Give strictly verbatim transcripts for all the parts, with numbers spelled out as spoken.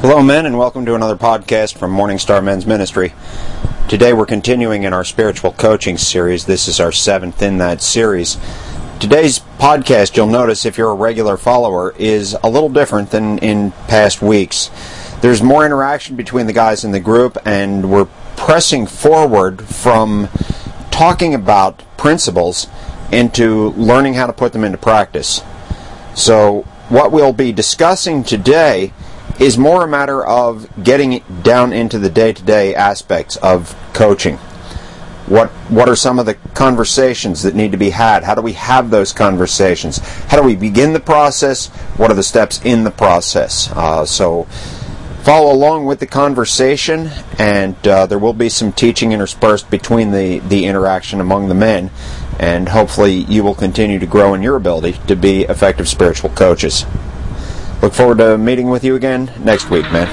Hello, men, and welcome to another podcast from Morningstar Men's Ministry. Today we're continuing in our spiritual coaching series. This is our seventh in that series. Today's podcast, you'll notice if you're a regular follower, is a little different than in past weeks. There's more interaction between the guys in the group, and we're pressing forward from talking about principles into learning how to put them into practice. So what we'll be discussing today is more a matter of getting down into the day-to-day aspects of coaching. What what are some of the conversations that need to be had? How do we have those conversations? How do we begin the process? What are the steps in the process? Uh, so follow along with the conversation, and uh, there will be some teaching interspersed between the, the interaction among the men, and hopefully you will continue to grow in your ability to be effective spiritual coaches. Look forward to meeting with you again next week, man.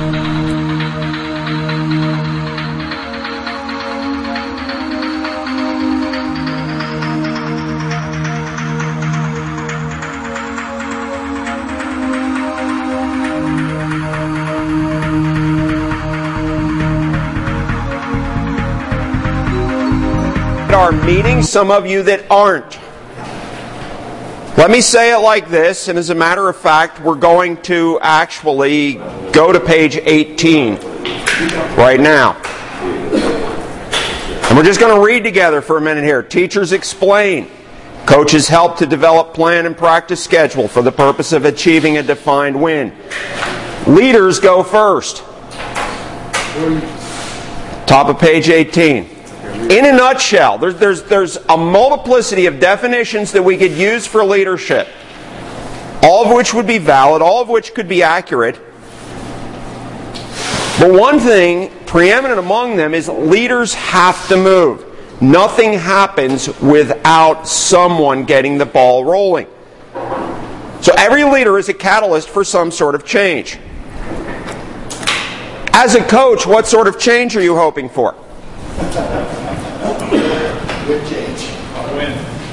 Our meetings, some of you that aren't. Let me say it like this, and as a matter of fact, we're going to actually go to page eighteen right now. And we're just going to read together for a minute here. Teachers explain. Coaches help to develop plan and practice schedule for the purpose of achieving a defined win. Leaders go first. Top of page eighteen. In a nutshell, there's, there's, there's a multiplicity of definitions that we could use for leadership, all of which would be valid, all of which could be accurate. But one thing preeminent among them is leaders have to move. Nothing happens without someone getting the ball rolling. So every leader is a catalyst for some sort of change. As a coach, what sort of change are you hoping for? Good change. Win.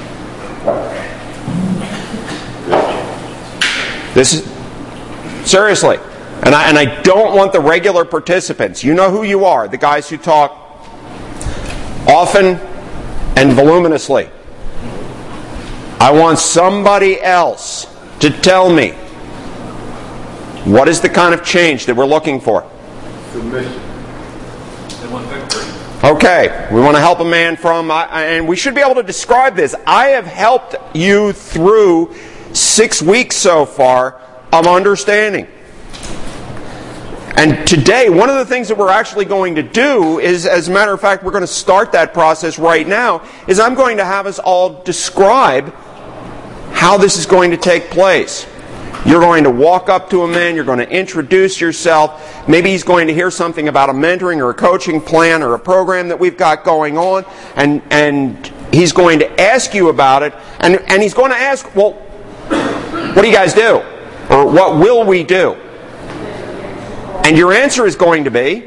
This is seriously, and I and I don't want the regular participants. You know who you are, the guys who talk often and voluminously. I want somebody else to tell me what is the kind of change that we're looking for. Submission. Okay, we want to help a man from, uh, and we should be able to describe this. I have helped you through six weeks so far of understanding. And today, one of the things that we're actually going to do is, as a matter of fact, we're going to start that process right now, is I'm going to have us all describe how this is going to take place. You're going to walk up to a man, you're going to introduce yourself. Maybe he's going to hear something about a mentoring or a coaching plan or a program that we've got going on, and and he's going to ask you about it, and, and he's going to ask, well, what do you guys do? Or what will we do? And your answer is going to be,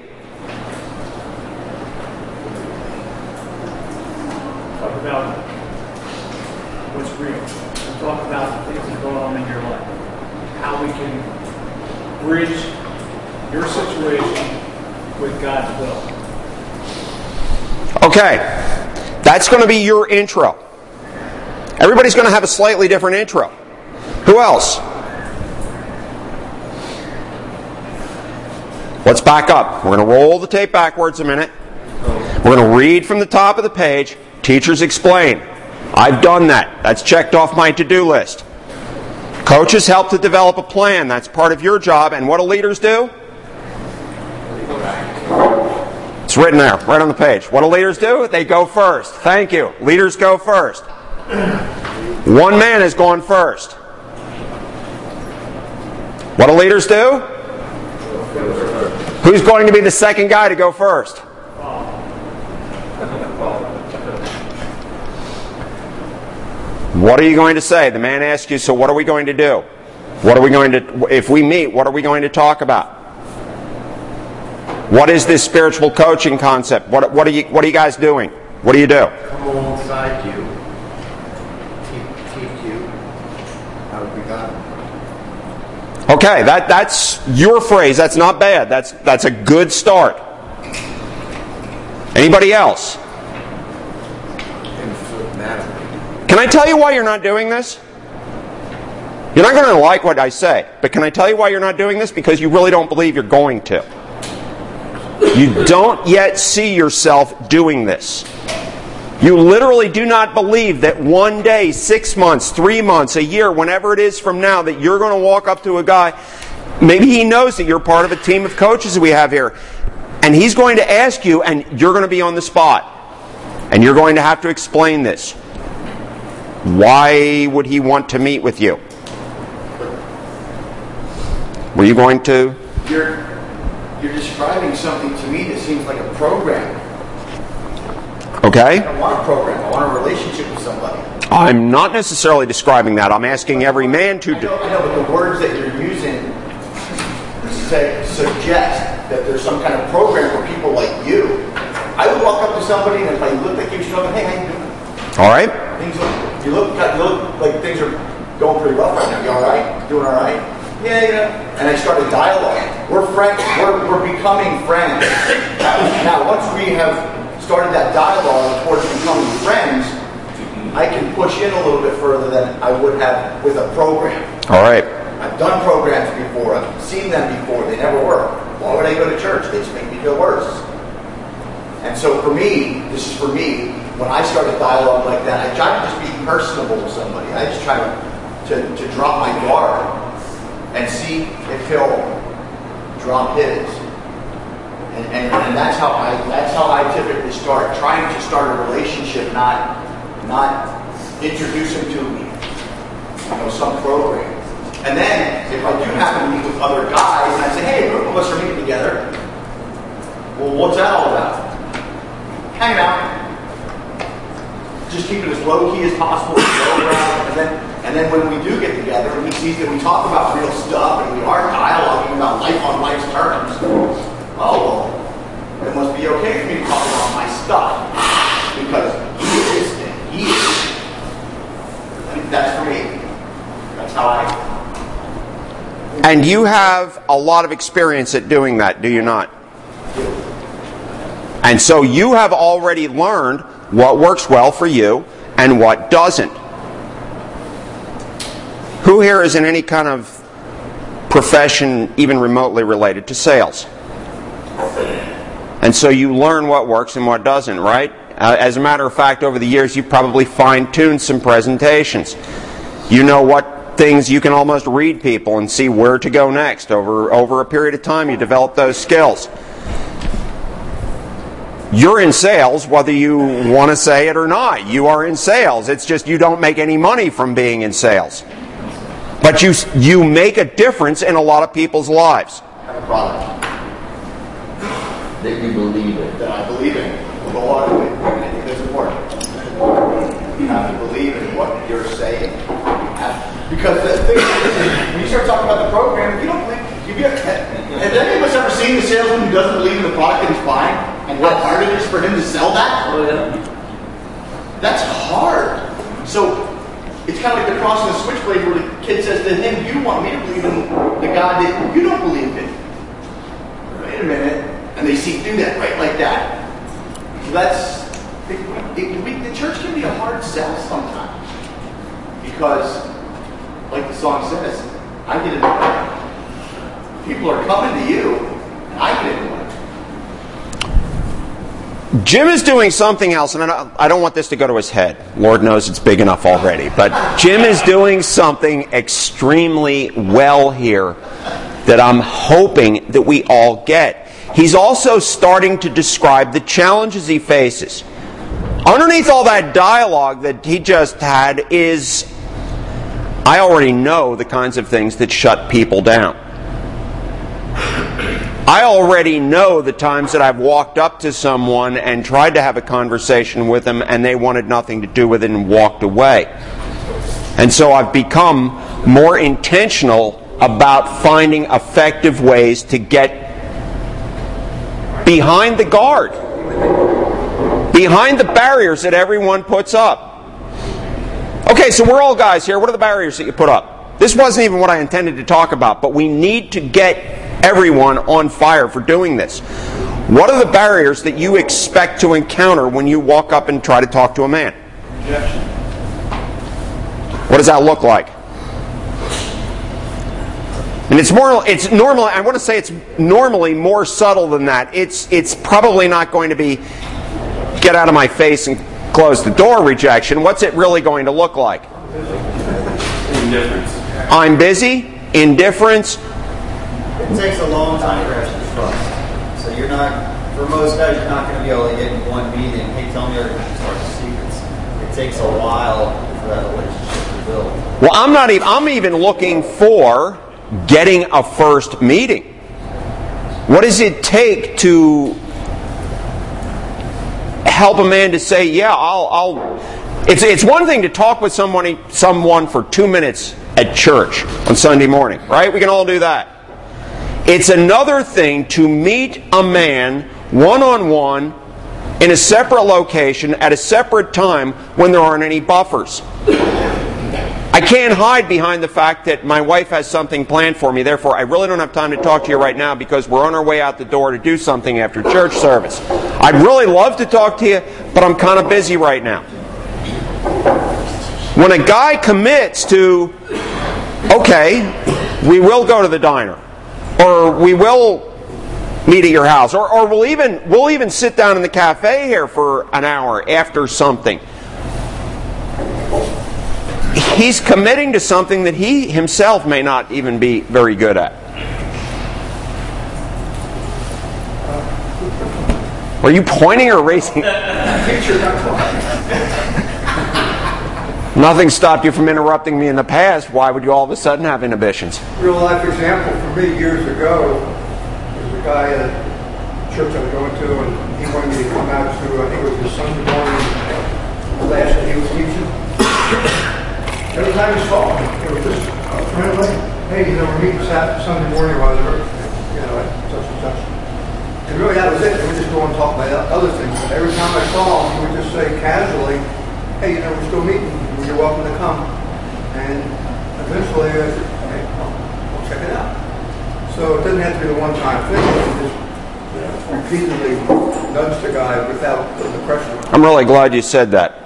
talk about what's real. Talk about the things that go on in your life. How we can bridge your situation with God's will. okay, that's going to be your intro. Everybody's going to have a slightly different intro. Who else? Let's back up. We're going to roll the tape backwards a minute. We're going to read from the top of the page. Teachers explain. I've done that. That's checked off my to-do list. Coaches help to develop a plan. That's part of your job. And what do leaders do? It's written there, right on the page. What do leaders do? They go first. Thank you. Leaders go first. One man has gone first. What do leaders do? Who's going to be the second guy to go first? What are you going to say? The man asks you, so what are we going to do? What are we going to, if we meet, what are we going to talk about? What is this spiritual coaching concept? What, what, are, you, what are you guys doing? What do you do? Come alongside you. Teach, teach you how to be God. Okay, that, that's your phrase. That's not bad. That's, that's a good start. Anybody else? Can I tell you why you're not doing this? You're not going to like what I say, but can I tell you why you're not doing this? Because you really don't believe you're going to. You don't yet see yourself doing this. You literally do not believe that one day, six months, three months, a year, whenever it is from now, that you're going to walk up to a guy, maybe he knows that you're part of a team of coaches that we have here, and he's going to ask you, and you're going to be on the spot. And you're going to have to explain this. Why would he want to meet with you? Were you going to? You're, you're describing something to me that seems like a program. Okay. I don't want a program. I want a relationship with somebody. I'm not necessarily describing that. I'm asking every man to I do. know, I know, but the words that you're using say, suggest that there's some kind of program for people like you. I would walk up to somebody and if I looked like you were struggling, hey, how you doing? All right. Things look, you look, you look like things are going pretty rough right now. You all right? Doing all right? Yeah, yeah. And I started dialogue. We're friends. We're, we're becoming friends. Now, once we have started that dialogue towards becoming friends, I can push in a little bit further than I would have with a program. All right. I've done programs before. I've seen them before. They never work. Why would I go to church? They just make me feel worse. And so for me, this is for me, when I start a dialogue like that, I try to just be personable with somebody. I just try to, to, to drop my guard and see if he'll drop his. And, and, and that's how I that's how I typically start, trying to start a relationship, not not introduce him to me, you know, some program. And then if I do happen to meet with other guys and I say, hey, a group of us are meeting together, well, what's that all about? Hanging out. Just keep it as low key as possible, low around, and then and then when we do get together and he sees that we talk about real stuff and we are dialoguing about life on life's terms, oh, well, it must be okay for me to talk about my stuff because he is and he is. I mean, that's for me. That's how I. And you have a lot of experience at doing that, do you not? And so you have already learned what works well for you and what doesn't. Who here is in any kind of profession even remotely related to sales? And so you learn what works and what doesn't, right? Uh, as a matter of fact, over the years you've probably fine-tuned some presentations. You know what things you can almost read people and see where to go next. Over, over a period of time you develop those skills. You're in sales whether you want to say it or not. You are in sales. It's just you don't make any money from being in sales. But you you make a difference in a lot of people's lives. I have a product that you believe in, that I believe in, with a lot of it. I think that's important. You have to believe in what you're saying. Because the thing is, when you start talking about the program, you don't believe. You get, have any of us ever seen the salesman who doesn't believe in the product that he's buying and how hard it is for him to sell that? Oh, yeah. That's hard. So it's kind of like the cross and the switchblade where the kid says to him, you want me to believe in the God that you don't believe in. Wait a minute. And they see through that, right? Like that. So that's, it, it, we, the church can be a hard sell sometimes. Because, like the song says, I get it. People are coming to you, and I get it. Jim is doing something else, and I don't, I don't want this to go to his head. Lord knows it's big enough already. But Jim is doing something extremely well here that I'm hoping that we all get. He's also starting to describe the challenges he faces. Underneath all that dialogue that he just had is, I already know the kinds of things that shut people down. I already know the times that I've walked up to someone and tried to have a conversation with them and they wanted nothing to do with it and walked away. And so I've become more intentional about finding effective ways to get behind the guard, behind the barriers that everyone puts up. Okay, so we're all guys here. What are the barriers that you put up? This wasn't even what I intended to talk about, but we need to get everyone on fire for doing this. What are the barriers that you expect to encounter when you walk up and try to talk to a man? Rejection. What does that look like? And it's more, it's normally, I want to say it's normally more subtle than that. It's, it's probably not going to be get out of my face and close the door rejection. What's it really going to look like? Indifference. I'm busy, indifference. It takes a long time to actually trust. So you're not, for most guys, you're not going to be able to get in one meeting, hey, tell me everything as far as secrets. It takes a while for that relationship to build. Well, I'm not even, I'm even looking for getting a first meeting. What does it take to help a man to say, yeah, I'll, I'll it's it's one thing to talk with someone someone for two minutes at church on Sunday morning, right? We can all do that. It's another thing to meet a man one-on-one in a separate location at a separate time when there aren't any buffers. I can't hide behind the fact that my wife has something planned for me, therefore I really don't have time to talk to you right now because we're on our way out the door to do something after church service. I'd really love to talk to you, but I'm kind of busy right now. When a guy commits to, okay, we will go to the diner, or we will meet at your house, or, or we'll even we'll even sit down in the cafe here for an hour after something. He's committing to something that he himself may not even be very good at. Are you pointing or raising? Nothing stopped you from interrupting me in the past. Why would you all of a sudden have inhibitions? Real life example for me years ago, there was a guy at a church I was going to, and he wanted me to come out to, I think it was the Sunday morning class that he was teaching. Every time he saw me, it was just right away. Hey, you know, we're meeting Saturday, Sunday morning while they're, you know, at such and such. And really that was it. We would just go and talk about other things. But every time I saw him, he would just say casually, hey, you know, we're still meeting. You're welcome to come. And eventually, I said, hey, I'll, I'll check it out. So it doesn't have to be the one-time thing. You just you know, repeatedly nudge the guy without the pressure. I'm really glad you said that.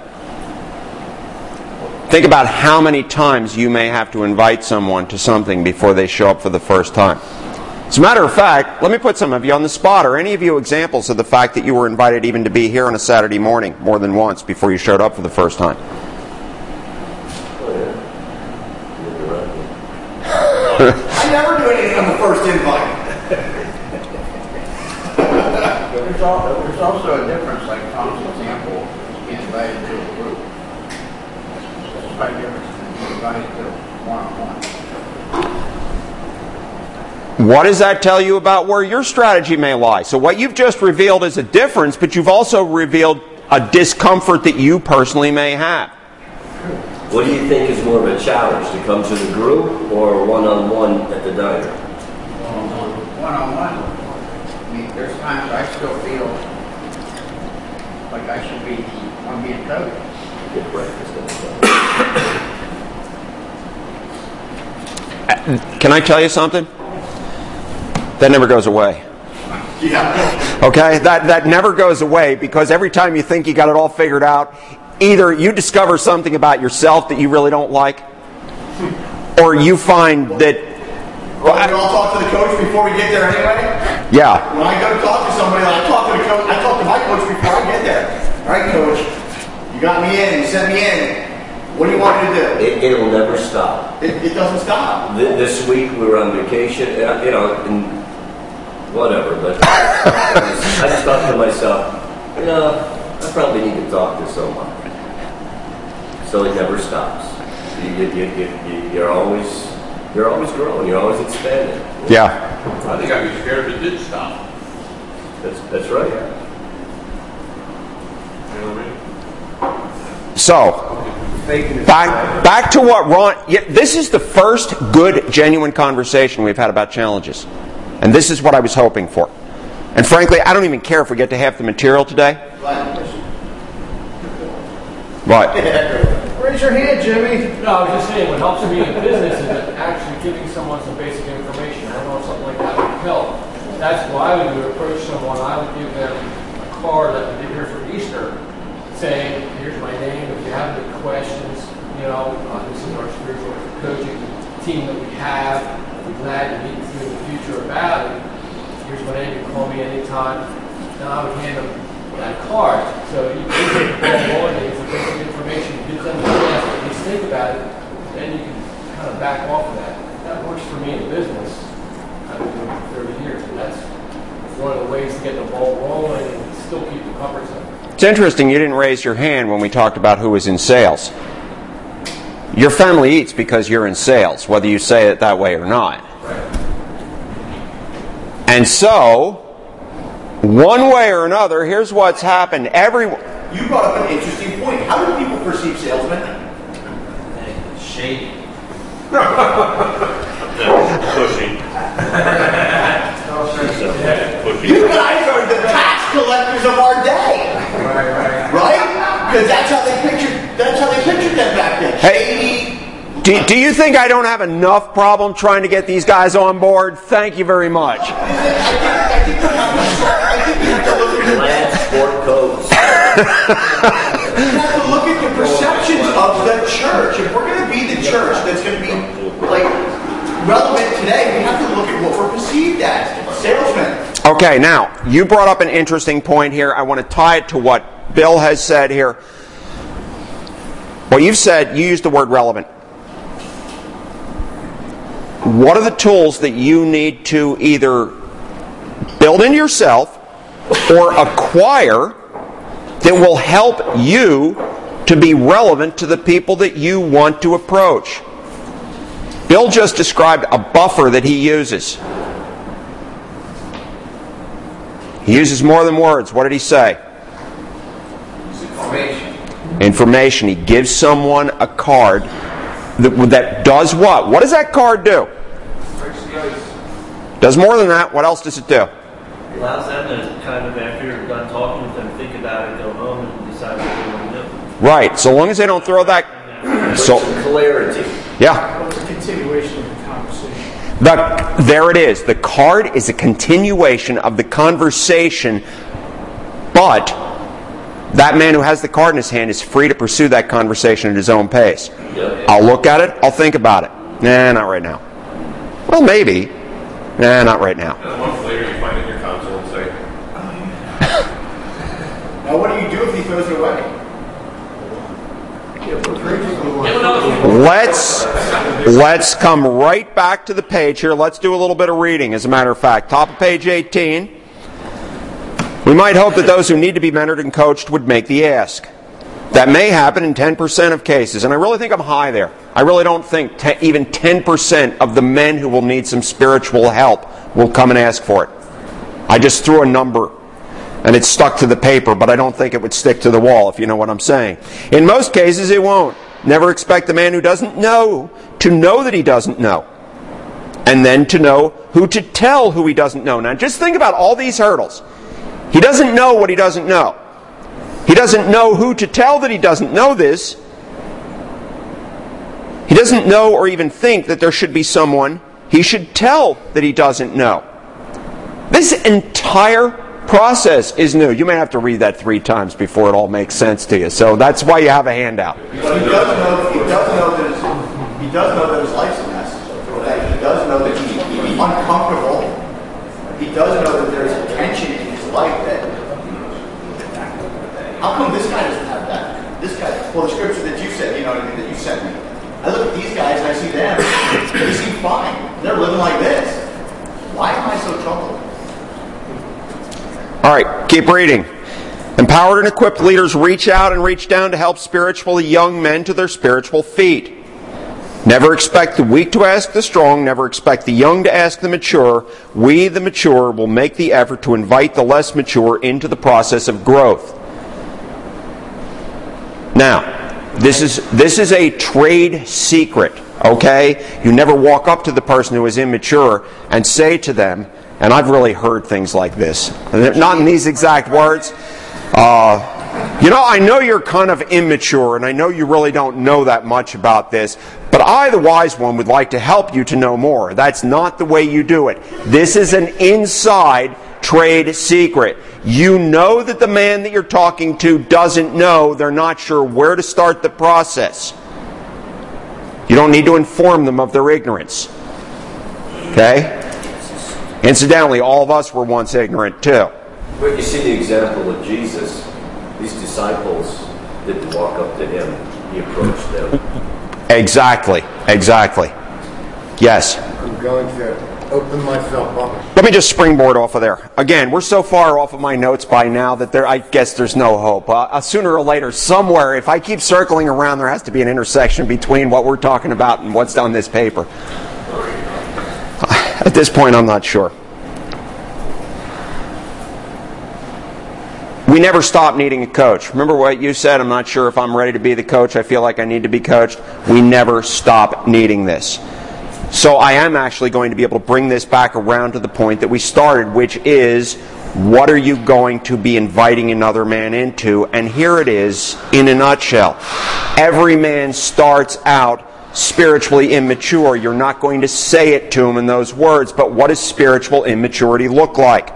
Think about how many times you may have to invite someone to something before they show up for the first time. As a matter of fact, let me put some of you on the spot. Are any of you examples of the fact that you were invited even to be here on a Saturday morning more than once before you showed up for the first time? I never do anything on the first invite. There's, all, there's also a difference, like Tom's example, being invited to a group. There's quite a difference than being invited to one-on-one. What does that tell you about where your strategy may lie? So what you've just revealed is a difference, but you've also revealed a discomfort that you personally may have. What do you think is more of a challenge, to come to the group or one-on-one at the diner? One-on-one. One-on-one. I mean, there's times I still feel like I should be on being coached. Get breakfast and Can I tell you something? That never goes away. Yeah. Okay? That that never goes away, because every time you think you got it all figured out, either you discover something about yourself that you really don't like, or you find that... Well, we all talk to the coach before we get there anyway? Yeah. When I go to talk to somebody, I talk to the coach, I talk to my coach before I get there. All right, coach, you got me in, you sent me in. What do you want me to do? It, it'll never stop. It, it doesn't stop. Th- This week we were on vacation, and, you know, and whatever, but I just, I just thought to myself, you know, I probably need to talk to someone. So it never stops. You, you, you, you, you're always, you're always growing. You're always expanding. Yeah. I think I'd be scared if it did stop. That's that's right. You know what I mean? So, back back to what Ron... Yeah, this is the first good, genuine conversation we've had about challenges. And this is what I was hoping for. And frankly, I don't even care if we get to half the material today. What? Raise your hand, Jimmy. No, I was just saying, what helps me in business is actually giving someone some basic information. I don't know if something like that would help. That's why when we would approach someone, I would give them a card that we did here for Easter, saying, here's my name, if you have any questions, you know, uh, this is our spiritual coaching team that we have. We're glad to meet with you in the future about it. Here's my name, you can call me anytime. And I would hand them that card. So you can take the ball rolling, it's a basic information, give them the chance to at least think about it, then you can kind of back off of that. That works for me in business. I've been doing it for thirty years, and that's one of the ways to get the ball rolling and still keep the comfort zone. It's interesting you didn't raise your hand when we talked about who was in sales. Your family eats because you're in sales, whether you say it that way or not. Right. And so, one way or another, here's what's happened. Every You brought up an interesting point. How do people perceive salesmen? Shady. Pushing. You guys are the tax collectors of our day. Right, right. Right? Because that's how they pictured that's how they pictured them back then. Hey, do, do you think I don't have enough problem trying to get these guys on board? Thank you very much. I think, I think, I think you have to look at Glad sport coats. you have to look at the perceptions of the church. If we're going to be the church that's going to be like relevant today, we have to look at what we're perceived as salesmen. Okay, now, you brought up an interesting point here. I want to tie it to what Bill has said here. What you've said, you used the word relevant. What are the tools that you need to either build in yourself or acquire that will help you to be relevant to the people that you want to approach? Bill just described a buffer that he uses. He uses more than words. What did he say? Information. Information. He gives someone a card that, that does what? What does that card do? Breaks the ice. Does more than that. What else does it do? Allows them to kind of, after you're done talking with them, think about it, go home, and decide what they want to do. Right. So long as they don't throw that. So Clarity. yeah. Well, it's a continuation of the conversation. The, there it is. The card is a continuation of the conversation, but that man who has the card in his hand is free to pursue that conversation at his own pace. Yeah. I'll look at it. I'll think about it. Nah, not right now. Well, maybe. Nah, not right now. And a month later, you find it in your console and say, Now, what do you do if he throws it away? Let's let's come right back to the page here. Let's do a little bit of reading, as a matter of fact. Top of page eighteen. We might hope that those who need to be mentored and coached would make the ask. That may happen in ten percent of cases, and I really think I'm high there. I really don't think te- even ten percent of the men who will need some spiritual help will come and ask for it. I just threw a number, and it stuck to the paper, but I don't think it would stick to the wall, if you know what I'm saying. In most cases, it won't. Never expect the man who doesn't know to know that he doesn't know. And then to know who to tell who he doesn't know. Now, just think about all these hurdles. He doesn't know what he doesn't know. He doesn't know who to tell that he doesn't know this. He doesn't know or even think that there should be someone he should tell that he doesn't know. This entire process is new. You may have to read that three times before it all makes sense to you. So that's why you have a handout. But he does know. He does know that his, he does know that his life's a mess. That he does know that he's uncomfortable. He does know that there's tension in his life. That how come this guy doesn't have that? This guy. Well, the scripture that you said, you know what I mean, that you sent me. I look at these guys and I see them. They seem fine. They're living like this. Why am I so troubled? All right, keep reading. Empowered and equipped leaders reach out and reach down to help spiritually young men to their spiritual feet. Never expect the weak to ask the strong. Never expect the young to ask the mature. We, the mature, will make the effort to invite the less mature into the process of growth. Now, this is this is a trade secret, okay? You never walk up to the person who is immature and say to them, and I've really heard things like this, not in these exact words, uh, You know, I know you're kind of immature, and I know you really don't know that much about this, but I, the wise one, would like to help you to know more. That's not the way you do it. This is an inside trade secret. You know that the man that you're talking to doesn't know. They're not sure where to start the process. You don't need to inform them of their ignorance. Okay? Incidentally, all of us were once ignorant too. But you see the example of Jesus. These disciples didn't walk up to him. He approached them. Exactly. Exactly. Yes? I'm going to open myself up. Let me just springboard off of there. Again, we're so far off of my notes by now that there, I guess there's no hope. Uh, sooner or later, somewhere, if I keep circling around, there has to be an intersection between what we're talking about and what's on this paper. At this point, I'm not sure. We never stop needing a coach. Remember what you said? I'm not sure if I'm ready to be the coach. I feel like I need to be coached. We never stop needing this. So I am actually going to be able to bring this back around to the point that we started, which is, what are you going to be inviting another man into? And here it is in a nutshell. Every man starts out spiritually immature. You're not going to say it to him in those words, but what does spiritual immaturity look like?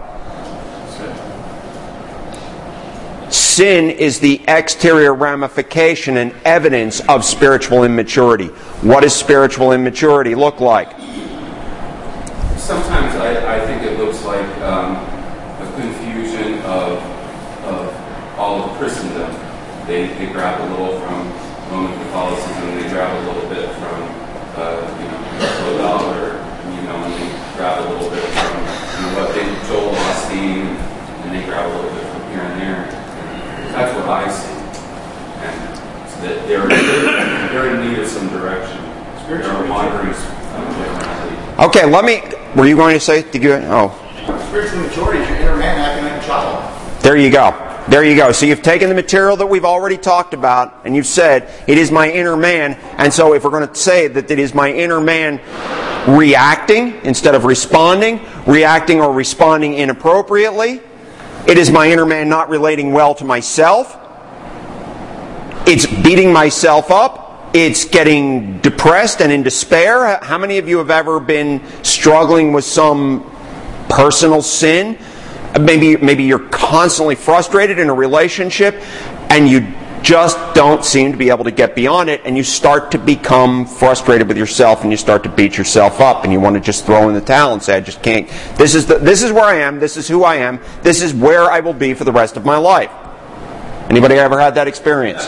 Sin is the exterior ramification and evidence of spiritual immaturity. What does spiritual immaturity look like? Sometimes I, I think it looks like um, a confusion of, of all of Christendom. They, they grab a little from Roman Catholicism, they grab a little bit from uh, you know, Odell, you know, and they grab a little bit from you know, what they Joel Osteen, and they grab a little bit from here and there. That's what I see, and that they're, they're, they're in need of some direction. There are wanderings. Um, okay, let me. Were you going to say? Did you? Oh. Spiritual maturity is your inner man acting like a child. There you go. There you go. So you've taken the material that we've already talked about, and you've said it is my inner man. And so, if we're going to say that it is my inner man reacting instead of responding, reacting or responding inappropriately. It is my inner man not relating well to myself. It's beating myself up. It's getting depressed and in despair. How many of you have ever been struggling with some personal sin? Maybe, maybe you're constantly frustrated in a relationship and you just don't seem to be able to get beyond it, and you start to become frustrated with yourself and you start to beat yourself up and you want to just throw in the towel and say, I just can't. This is the, this is where I am. This is who I am. This is where I will be for the rest of my life. Anybody ever had that experience?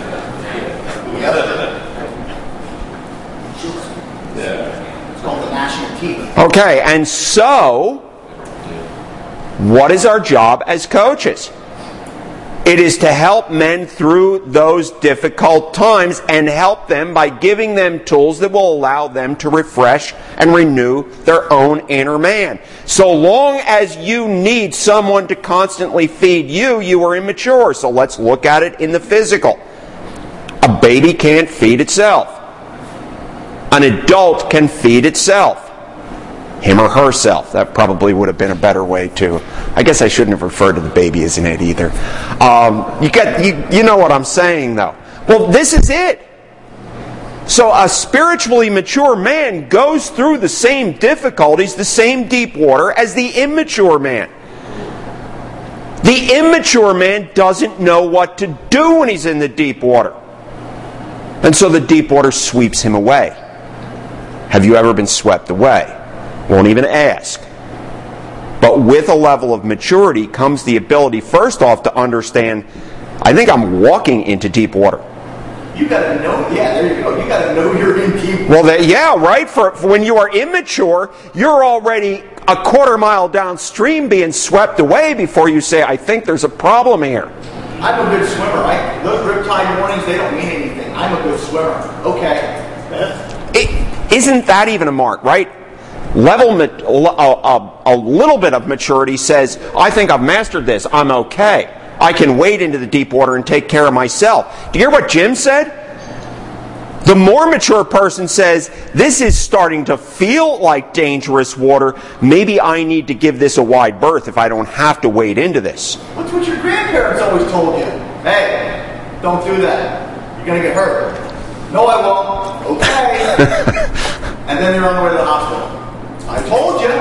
It's called the gnashing of teeth. Okay, and so, what is our job as coaches? It is to help men through those difficult times and help them by giving them tools that will allow them to refresh and renew their own inner man. So long as you need someone to constantly feed you, you are immature. So let's look at it in the physical. A baby can't feed itself. An adult can feed itself. Him or herself. That probably would have been a better way to. I guess I shouldn't have referred to the baby as an it either. Um, you get, you, you know what I'm saying, though. Well, this is it. So a spiritually mature man goes through the same difficulties, the same deep water as the immature man. The immature man doesn't know what to do when he's in the deep water. And so the deep water sweeps him away. Have you ever been swept away? Won't even ask. But with a level of maturity comes the ability, first off, to understand, I think I'm walking into deep water. You got to know, yeah, there you go. You got to know you're in deep water. Well, that, yeah, right. For, for when you are immature, you're already a quarter mile downstream being swept away before you say, I think there's a problem here. I'm a good swimmer, right? Those riptide warnings, they don't mean anything. I'm a good swimmer. Okay. It, isn't that even a mark, right? Level, a, a, a little bit of maturity says, I think I've mastered this. I'm okay. I can wade into the deep water and take care of myself. Do you hear what Jim said? The more mature person says, this is starting to feel like dangerous water. Maybe I need to give this a wide berth if I don't have to wade into this. What's what your grandparents always told you? Hey, don't do that. You're going to get hurt. No, I won't. Okay. And then they're on the way to the hospital. I told you.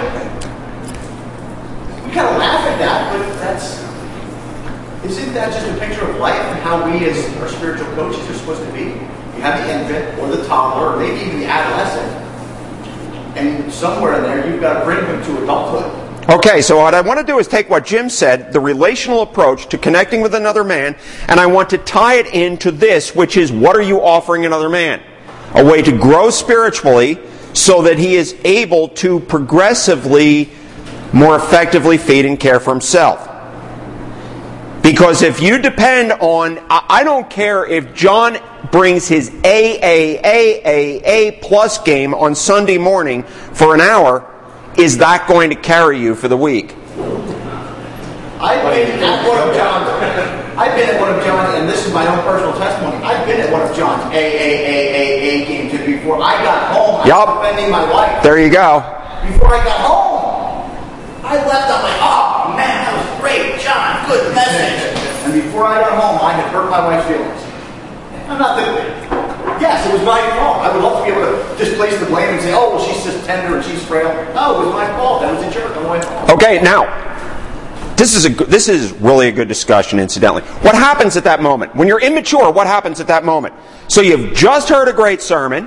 We kind of laugh at that, but that's, isn't that just a picture of life and how we as our spiritual coaches are supposed to be? You have the infant or the toddler or maybe even the adolescent, and somewhere in there you've got to bring them to adulthood. Okay, so what I want to do is take what Jim said, the relational approach to connecting with another man, and I want to tie it into this, which is, what are you offering another man? A way to grow spiritually so that he is able to progressively, more effectively feed and care for himself. Because if you depend on, I don't care if John brings his A A A A A plus game on Sunday morning for an hour, is that going to carry you for the week? I've been at one of John's, I've been at one of John's, and this is my own personal testimony, I've been at one of John's A A A A A games before I got home. I yep. was defending my wife. There you go. Before I got home, I left, I'm like, oh man, that was great, John, good message. And before I got home, I had hurt my wife's feelings. I'm not the... Yes, it was my fault. I would love to be able to just place the blame and say, oh, well, she's just tender and she's frail. No, it was my fault. That was a jerk on my fault. Okay, now, this is a this is really a good discussion, incidentally. What happens at that moment? When you're immature, what happens at that moment? So you've just heard a great sermon.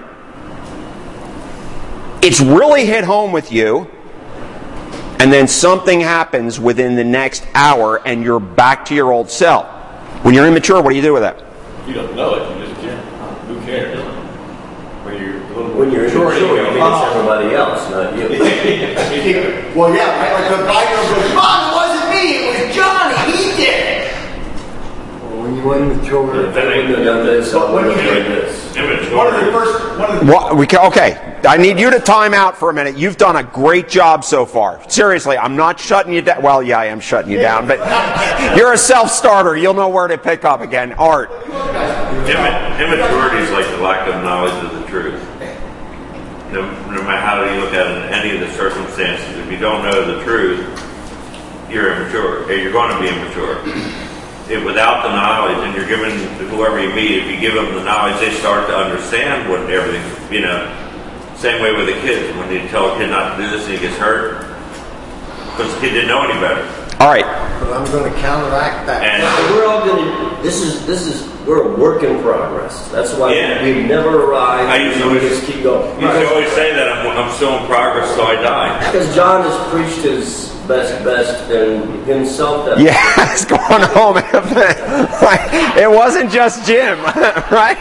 It's really hit home with you. And then something happens within the next hour and you're back to your old self. When you're immature, what do you do with that? You don't know it. You just can't. Who cares? When you're a little when you're mature, sure, you you think it's everybody else, not you. Well, yeah, right? Like the guy goes, Mom, it wasn't me, it was Johnny, he did it. Well, when you immature, That ain't done this. But when you this. one of the first, one of the What, we can, okay, I need you to time out for a minute. You've done a great job so far. Seriously, I'm not shutting you down. Well, yeah, I am shutting you down, but you're a self-starter. You'll know where to pick up again. Art. Immaturity is like the lack of knowledge of the truth. No, no matter how you look at it in any of the circumstances, if you don't know the truth, you're immature. Or you're going to be immature. If without the knowledge, and you're giving whoever you meet, if you give them the knowledge, they start to understand what everything, you know. Same way with the kids. When you tell a kid not to do this and he gets hurt, because the kid didn't know any better. All right. But I'm going to counteract that. And we're all going to. This is this is we're a work in progress. That's why yeah. we never arrive. I used to we always just keep going. You used to always say that I'm, I'm still in progress till I die. Because John has preached his best, best, and himself. That yeah, it's going home. Right. It wasn't just Jim, right?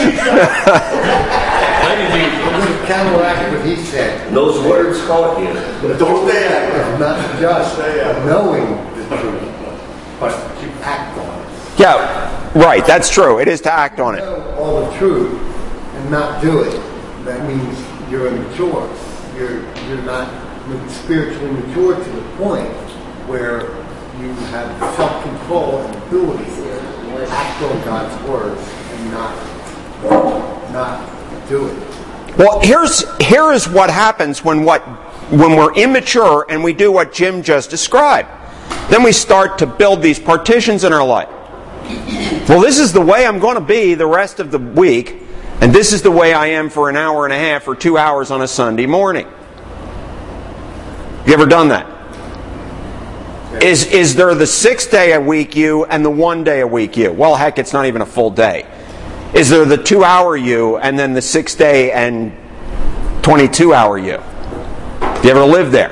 Counteract what he said. Those words caught you. Don't say that. It's not just knowing the truth, but to act on it. Yeah, right. That's true. It is to act on it. Know all the truth and not do it. That means you're immature. You're you're not spiritually mature to the point where you have self-control and ability to act on God's words and not not do it. Well, here's here is what happens when what when we're immature and we do what Jim just described. Then we start to build these partitions in our life. Well, this is the way I'm going to be the rest of the week, and this is the way I am for an hour and a half or two hours on a Sunday morning. You ever done that? Is is there the six day a week you and the one day a week you? Well, heck, it's not even a full day. Is there the two hour you and then the six day and twenty-two hour you? You ever lived there?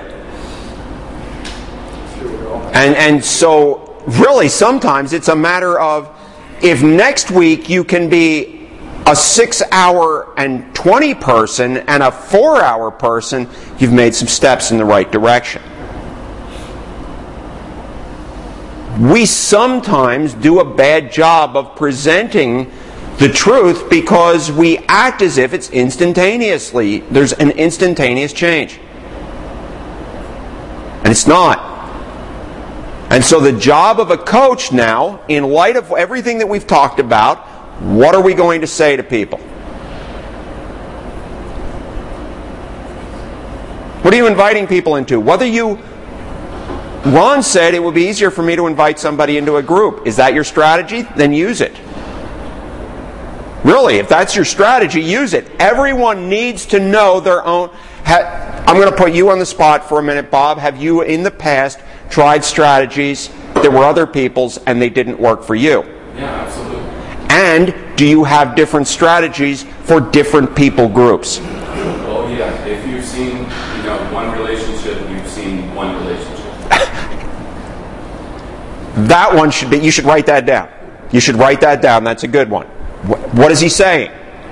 And and so really sometimes it's a matter of if next week you can be a six hour and twenty person and a four hour person, you've made some steps in the right direction. We sometimes do a bad job of presenting the truth because we act as if it's instantaneously. There's an instantaneous change. And it's not. And so the job of a coach now, in light of everything that we've talked about, what are we going to say to people? What are you inviting people into? Whether you Ron said it would be easier for me to invite somebody into a group. Is that your strategy? Then use it. Really, if that's your strategy, use it. Everyone needs to know their own. I'm going to put you on the spot for a minute, Bob. Have you in the past tried strategies that were other people's and they didn't work for you? Yeah, absolutely. And do you have different strategies for different people groups? Well, yeah. If you've seen, you know, one relationship, you've seen one relationship. That one should be, you should write that down. You should write that down. That's a good one. What is he saying?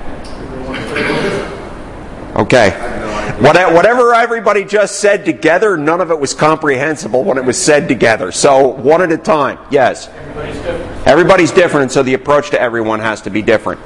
Okay. Whatever everybody just said together, none of it was comprehensible when it was said together. So one at a time. Yes. Everybody's different. Everybody's different, so the approach to everyone has to be different.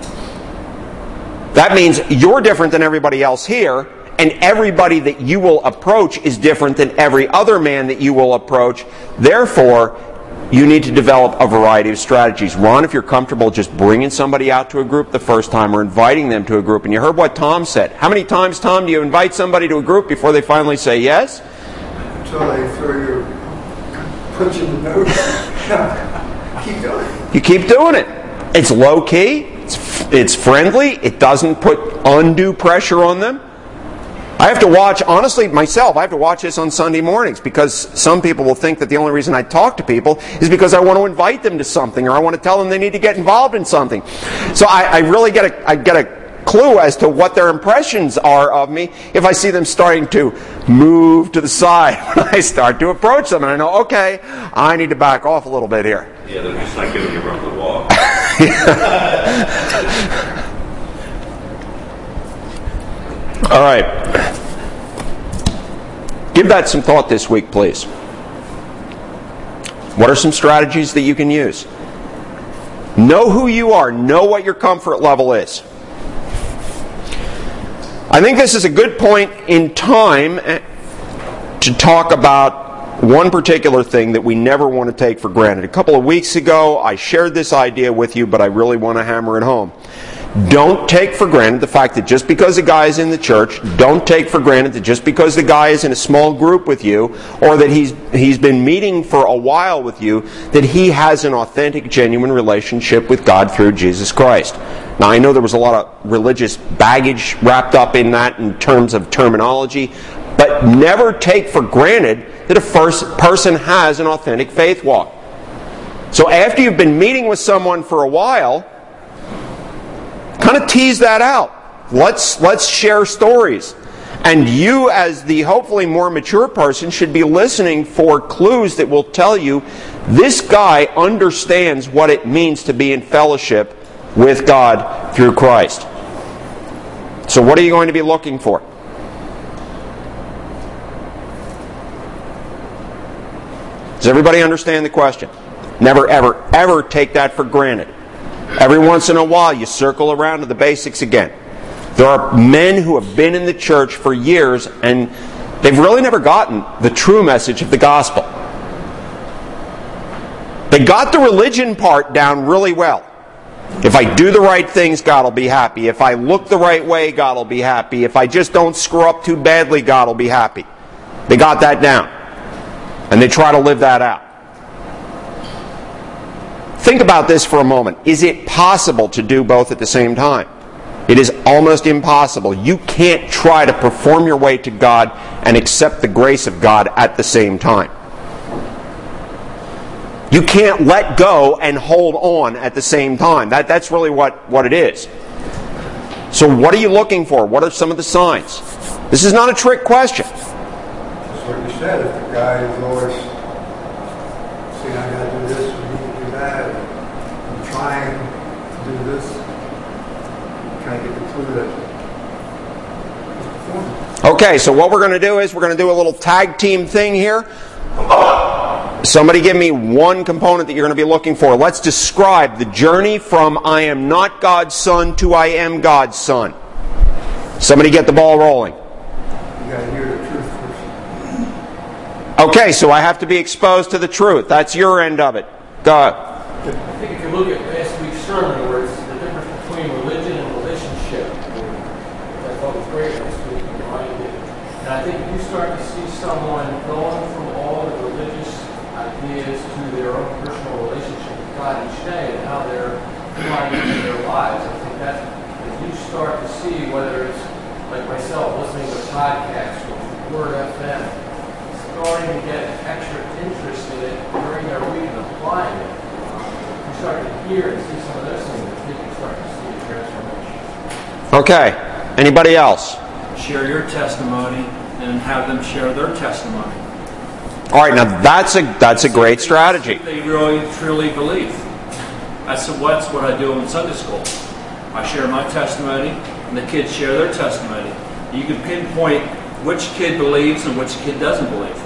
That means you're different than everybody else here, and everybody that you will approach is different than every other man that you will approach. Therefore, you need to develop a variety of strategies. Ron, if you're comfortable just bringing somebody out to a group the first time or inviting them to a group, and you heard what Tom said. How many times, Tom, do you invite somebody to a group before they finally say yes? Until they throw your punch in the nose. Keep doing it. You keep doing it. It's low key. It's, it's friendly. It doesn't put undue pressure on them. I have to watch, honestly, myself, I have to watch this on Sunday mornings because some people will think that the only reason I talk to people is because I want to invite them to something or I want to tell them they need to get involved in something. So I, I really get a, I get a clue as to what their impressions are of me if I see them starting to move to the side when I start to approach them. And I know, okay, I need to back off a little bit here. Yeah, they're just not giving you room to walk. All right. Give that some thought this week, please. What are some strategies that you can use? Know who you are. Know what your comfort level is. I think this is a good point in time to talk about one particular thing that we never want to take for granted. A couple of weeks ago, I shared this idea with you, but I really want to hammer it home. Don't take for granted the fact that just because a guy is in the church, don't take for granted that just because the guy is in a small group with you, or that he's he's been meeting for a while with you, that he has an authentic, genuine relationship with God through Jesus Christ. Now, I know there was a lot of religious baggage wrapped up in that in terms of terminology, but never take for granted that a first person has an authentic faith walk. So after you've been meeting with someone for a while, kind of tease that out. Let's let's share stories. And you, as the hopefully more mature person, should be listening for clues that will tell you this guy understands what it means to be in fellowship with God through Christ. So what are you going to be looking for? Does everybody understand the question? Never, ever, ever take that for granted. Every once in a while, you circle around to the basics again. There are men who have been in the church for years, and they've really never gotten the true message of the gospel. They got the religion part down really well. If I do the right things, God will be happy. If I look the right way, God will be happy. If I just don't screw up too badly, God will be happy. They got that down. And they try to live that out. Think about this for a moment. Is it possible to do both at the same time? It is almost impossible. You can't try to perform your way to God and accept the grace of God at the same time. You can't let go and hold on at the same time. That, that's really what, what it is. So what are you looking for? What are some of the signs? This is not a trick question. That's what you said. If the guy is always saying, I got to do this, we need to do that, I'm trying to do this, trying to get the clue that. Okay, so what we're going to do is we're going to do a little tag team thing here. Somebody give me one component that you're going to be looking for. Let's describe the journey from I am not God's son to I am God's son. Somebody get the ball rolling. You got to hear the truth first. Okay, so I have to be exposed to the truth. That's your end of it. Go ahead. I think if you look at last week's sermon, where it's the difference between religion and relationship, which I thought was great last week, you reminded me. And I think if you start to see someone going from all the religion hear and see some of those things, I think you start to see a transformation. Okay. Anybody else? Share your testimony and have them share their testimony. All right, now that's a that's a great strategy. They really truly believe. That's what's what I do in Sunday school. I share my testimony, and the kids share their testimony. You can pinpoint which kid believes and which kid doesn't believe.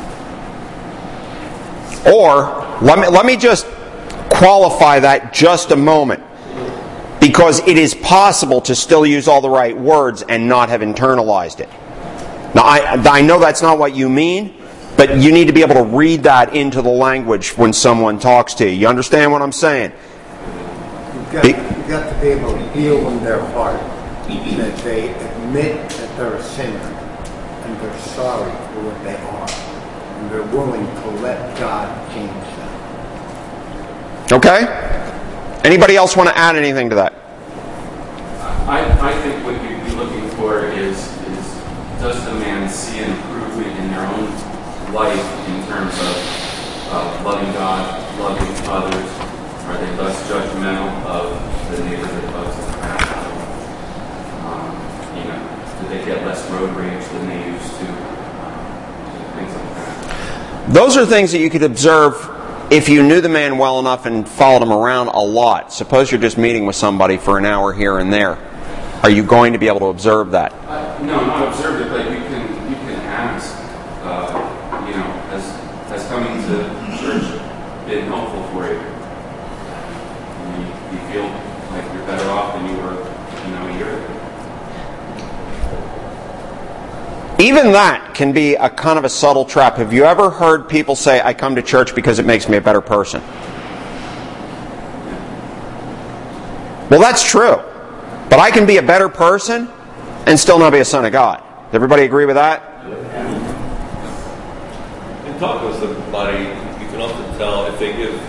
Or let me let me just qualify that just a moment, because it is possible to still use all the right words and not have internalized it. Now, I I know that's not what you mean, but you need to be able to read that into the language when someone talks to you. You understand what I'm saying? You've got, you've got to be able to feel in their heart that they admit that they're a sinner and they're sorry for what they are, and they're willing to let God change them. Okay? Anybody else want to add anything to that? I, I think what you'd be looking for is, is does the man see an improvement in their own life in terms of uh, loving God, loving others? Are they less judgmental of the neighbor that loves the crap out of them? Um, you know, do they get less road rage than they used to? Um, things like that. Those are things that you could observe if you knew the man well enough and followed him around a lot. Suppose you're just meeting with somebody for an hour here and there. Are you going to be able to observe that? Uh, no, not observe it, but you can you can ask. Uh, you know, has has coming to church been helpful for you? You, you feel like you're better off than you were, you know, a year ago. Even that can be a kind of a subtle trap. Have you ever heard people say, I come to church because it makes me a better person? Well, that's true. But I can be a better person and still not be a son of God. Does everybody agree with that? In talking with somebody, you can often tell if they give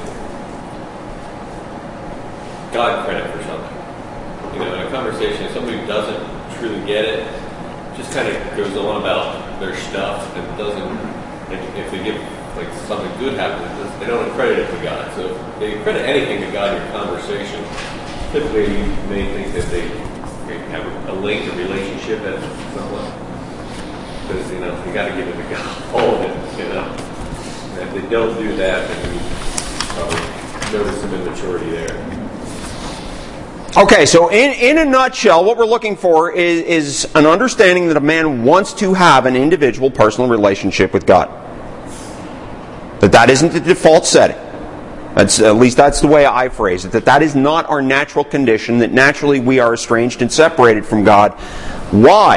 God credit for something. You know, in a conversation, if somebody doesn't truly get it, just kind of goes on about their stuff and doesn't, if they give, like, something good happens, they don't accredit it to God. So if they credit anything to God in your conversation, typically you may think that they, they have a link, a relationship at some level. Because, you know, you got to give it to God, all of it, you know. And if they don't do that, then you probably notice some immaturity there. Okay, so in, in a nutshell, what we're looking for is, is an understanding that a man wants to have an individual personal relationship with God. That that isn't the default setting. That's, at least that's the way I phrase it. That that is not our natural condition, that naturally we are estranged and separated from God. Why?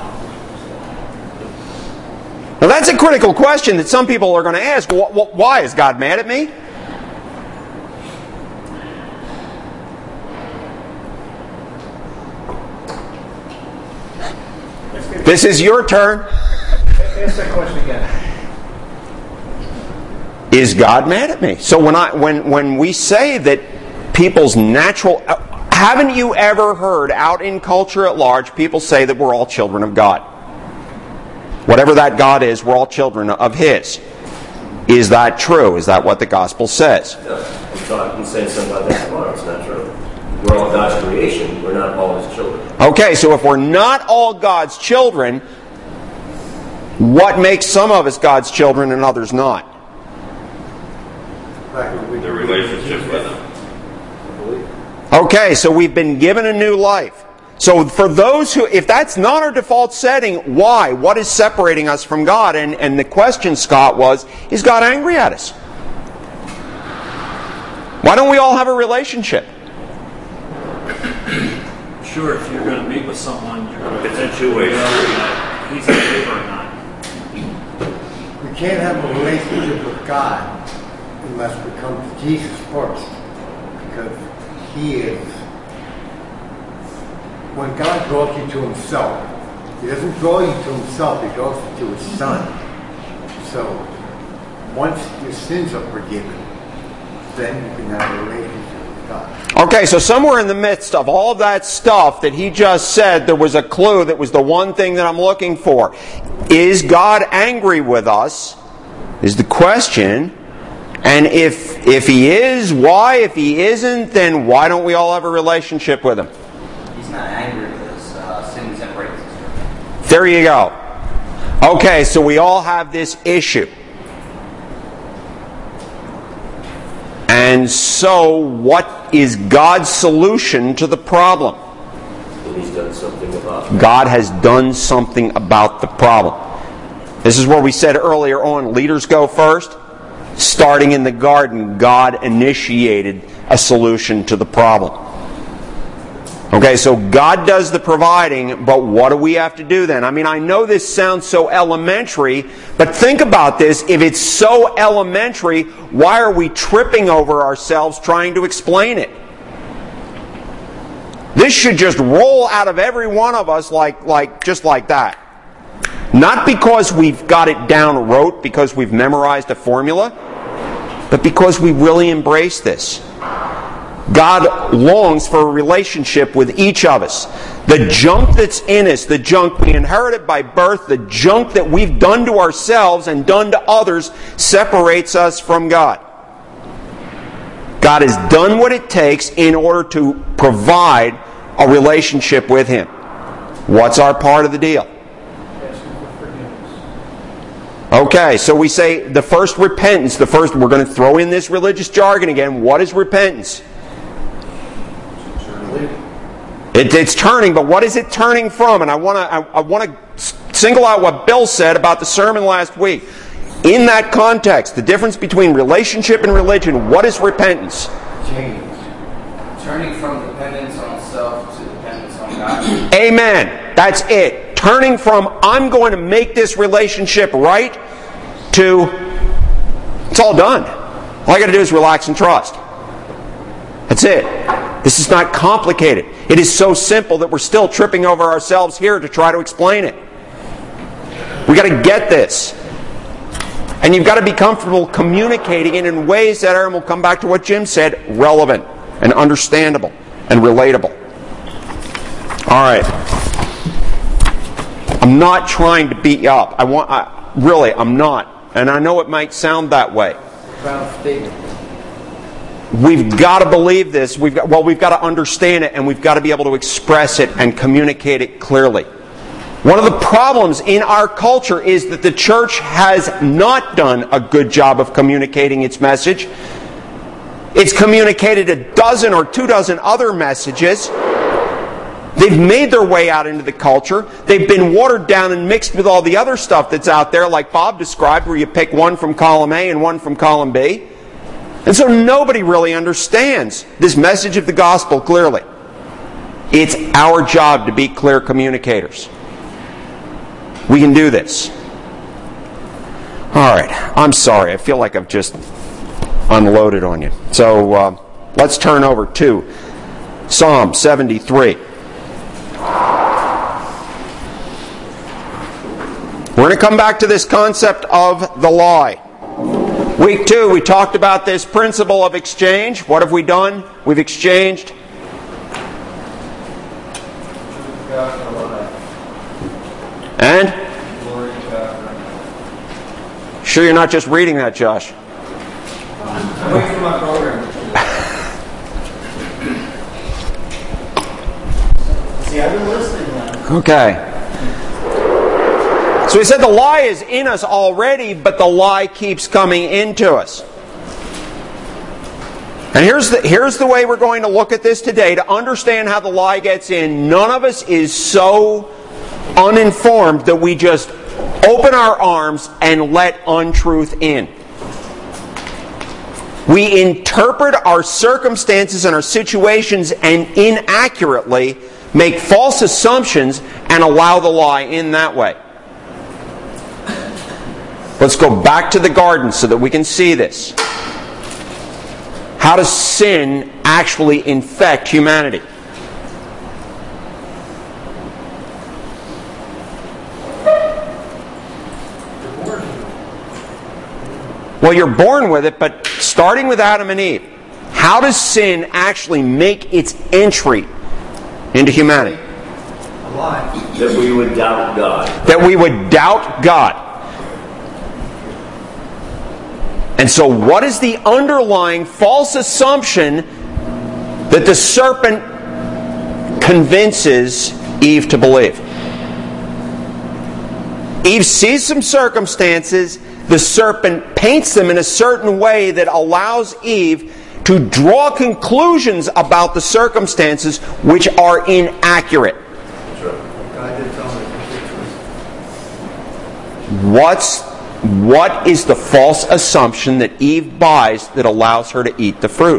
Now that's a critical question that some people are going to ask. Why? Is God mad at me? This is your turn. Ask that question again. Is God mad at me? So when I when when we say that people's natural, haven't you ever heard out in culture at large people say that we're all children of God? Whatever that God is, we're all children of His. Is that true? Is that what the gospel says? No, we thought we say something about that tomorrow. It's not true. We're all God's creation. We're not all His children. Okay, so if we're not all God's children, what makes some of us God's children and others not? The relationship with Him. Okay, so we've been given a new life. So for those who, if that's not our default setting, why? What is separating us from God? And, and the question, Scott, was, is God angry at us? Why don't we all have a relationship? Sure, if you're going to meet with someone, you're going to... It's a two-way street. He's a neighbor or not. We can't have a relationship with God unless we come to Jesus first, because He is. When God draws you to Himself, He doesn't draw you to Himself, He draws you to His Son. So, once your sins are forgiven, then you can have a relationship with God. Okay, so somewhere in the midst of all of that stuff that he just said, there was a clue that was the one thing that I'm looking for. Is God angry with us? Is the question. And if if he is, why? If he isn't, then why don't we all have a relationship with him? He's not angry because uh, sin separates us. There you go. Okay, so we all have this issue. And so, what is God's solution to the problem? He's done something about it. God has done something about the problem. This is where we said earlier on, leaders go first. Starting in the garden, God initiated a solution to the problem. Okay, so God does the providing, but what do we have to do then? I mean, I know this sounds so elementary, but think about this. If it's so elementary, why are we tripping over ourselves trying to explain it? This should just roll out of every one of us like, like just like that. Not because we've got it down rote, because we've memorized a formula, but because we really embrace this. God longs for a relationship with each of us. The junk that's in us, the junk we inherited by birth, the junk that we've done to ourselves and done to others, separates us from God. God has done what it takes in order to provide a relationship with Him. What's our part of the deal? Okay, so we say the first repentance, the first, we're going to throw in this religious jargon again. What is repentance? It, it's turning, but what is it turning from? And I want to I, I want to single out what Bill said about the sermon last week. In that context, the difference between relationship and religion, what is repentance? Change. Turning from dependence on self to dependence on God. Amen. That's it. Turning from, I'm going to make this relationship right, to, it's all done. All I got to do is relax and trust. That's it. This is not complicated. It is so simple that we're still tripping over ourselves here to try to explain it. We got to get this. And you've got to be comfortable communicating it in ways that are, and we'll come back to what Jim said, relevant and understandable and relatable. All right. I'm not trying to beat you up. I want, I, really, I'm not. And I know it might sound that way. We've got to believe this. We've got, well, we've got to understand it, and we've got to be able to express it and communicate it clearly. One of the problems in our culture is that the church has not done a good job of communicating its message. It's communicated a dozen or two dozen other messages. They've made their way out into the culture. They've been watered down and mixed with all the other stuff that's out there, like Bob described, where you pick one from column A and one from column B. And so nobody really understands this message of the gospel clearly. It's our job to be clear communicators. We can do this. All right. I'm sorry. I feel like I've just unloaded on you. So uh, let's turn over to Psalm seventy-three. We're going to come back to this concept of the lie. Week two, we talked about this principle of exchange. What have we done? We've exchanged. And? Sure you're not just reading that, Josh? I'm waiting for my program. See, I've been listening now. Okay. So he said the lie is in us already, but the lie keeps coming into us. And here's the, here's the way we're going to look at this today. To understand how the lie gets in, none of us is so uninformed that we just open our arms and let untruth in. We interpret our circumstances and our situations and inaccurately make false assumptions and allow the lie in that way. Let's go back to the garden so that we can see this. How does sin actually infect humanity? Well, you're born with it, but starting with Adam and Eve, how does sin actually make its entry into humanity? That we would doubt God. That we would doubt God. And so what is the underlying false assumption that the serpent convinces Eve to believe? Eve sees some circumstances, the serpent paints them in a certain way that allows Eve to draw conclusions about the circumstances which are inaccurate. What's, what is the false assumption that Eve buys that allows her to eat the fruit?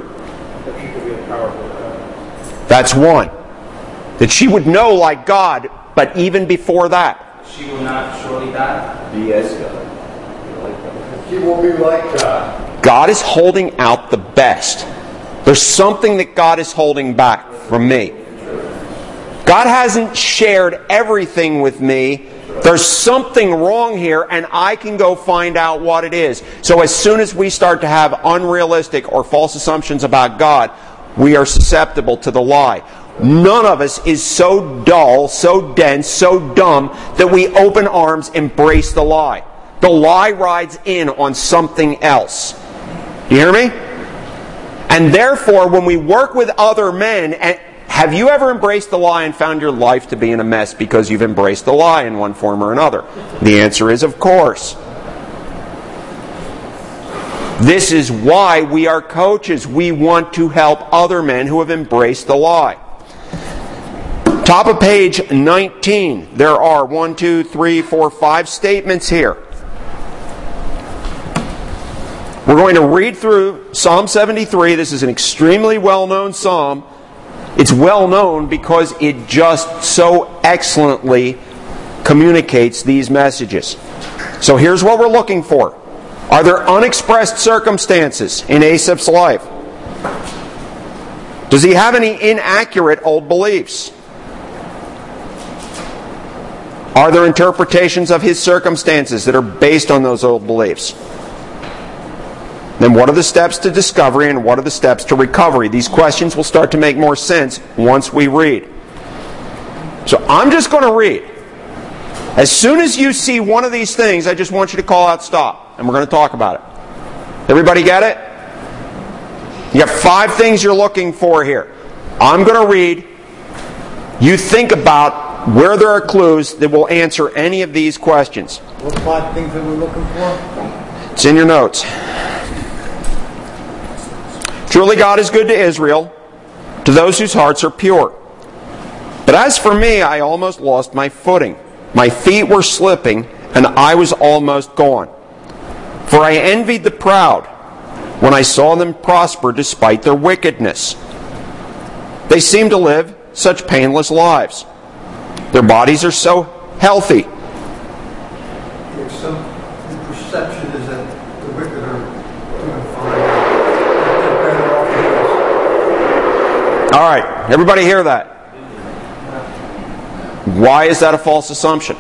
That's one. That she would know like God, but even before that. She will not surely die. Be as God. She will be like God. God is holding out the best. There's something that God is holding back from me. God hasn't shared everything with me. There's something wrong here, and I can go find out what it is. So as soon as we start to have unrealistic or false assumptions about God, we are susceptible to the lie. None of us is so dull, so dense, so dumb that we open arms, embrace the lie. The lie rides in on something else. You hear me? And therefore, when we work with other men, and have you ever embraced the lie and found your life to be in a mess because you've embraced the lie in one form or another? The answer is, of course. This is why we are coaches. We want to help other men who have embraced the lie. Top of page nineteen. There are one, two, three, four, five statements here. We're going to read through Psalm seventy-three. This is an extremely well-known psalm. It's well-known because it just so excellently communicates these messages. So here's what we're looking for. Are there unexpressed circumstances in Asaph's life? Does he have any inaccurate old beliefs? Are there interpretations of his circumstances that are based on those old beliefs? Then what are the steps to discovery and what are the steps to recovery? These questions will start to make more sense once we read. So I'm just going to read. As soon as you see one of these things, I just want you to call out stop. And we're going to talk about it. Everybody get it? You got five things you're looking for here. I'm going to read. You think about where there are clues that will answer any of these questions. What five things are we looking for? It's in your notes. Truly God is good to Israel, to those whose hearts are pure. But as for me, I almost lost my footing. My feet were slipping, and I was almost gone. For I envied the proud when I saw them prosper despite their wickedness. They seem to live such painless lives. Their bodies are so healthy. If some the perception is that the wicked are doing fine, they're better off than us. All right, everybody hear that? Why is that a false assumption?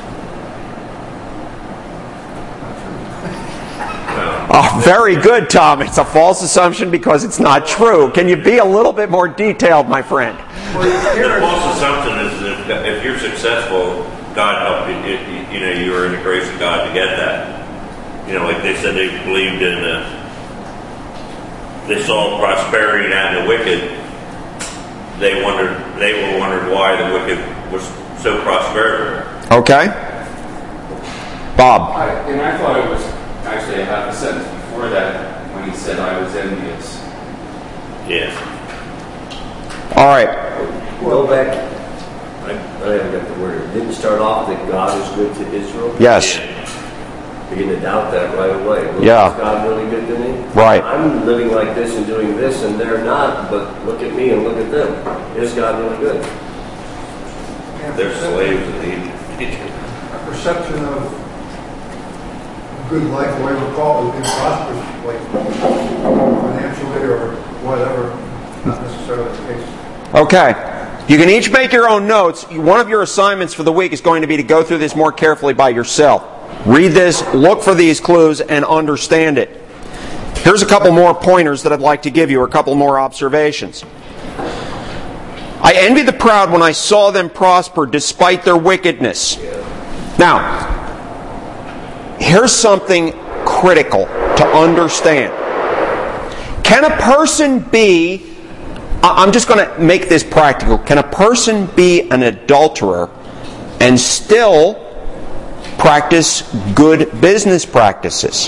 Oh, very good, Tom. It's a false assumption because it's not true. Can you be a little bit more detailed, my friend? The false assumption is that if you're successful, God helped you. It, you know, you were in the grace of God to get that. You know, like they said, they believed in the. They saw prosperity and the wicked. They wondered. They were wondered why the wicked was so prosperous. Okay, Bob. I, and I thought it was actually a half a sentence before that when he said I was envious. Yeah. All right. Go back. I, I haven't got the word. It didn't start off that God is good to Israel. Yes. Begin to doubt that right away. Well, yeah. Is God really good to me? Right. I'm living like this and doing this, and they're not. But look at me and look at them. Is God really good? They're slaves of the A perception of good life, whatever call it, being prosperous, like financially or whatever, not necessarily the case. Okay. You can each make your own notes. One of your assignments for the week is going to be to go through this more carefully by yourself. Read this, look for these clues, and understand it. Here's a couple more pointers that I'd like to give you, or a couple more observations. I envy the proud when I saw them prosper despite their wickedness. Now, here's something critical. to understand. Can a person be, I'm just going to make this practical, can a person be an adulterer and still practice good business practices?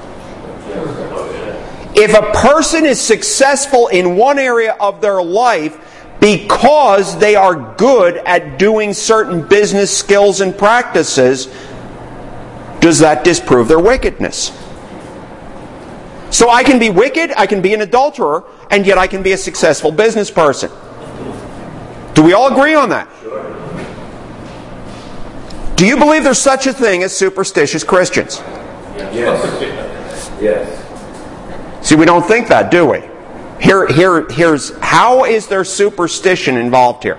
If a person is successful in one area of their life because they are good at doing certain business skills and practices, does that disprove their wickedness? So I can be wicked, I can be an adulterer, and yet I can be a successful business person. Do we all agree on that? Do you believe there's such a thing as superstitious Christians? Yes. Yes. See, we don't think that, do we? Here, here, here's how is there superstition involved here?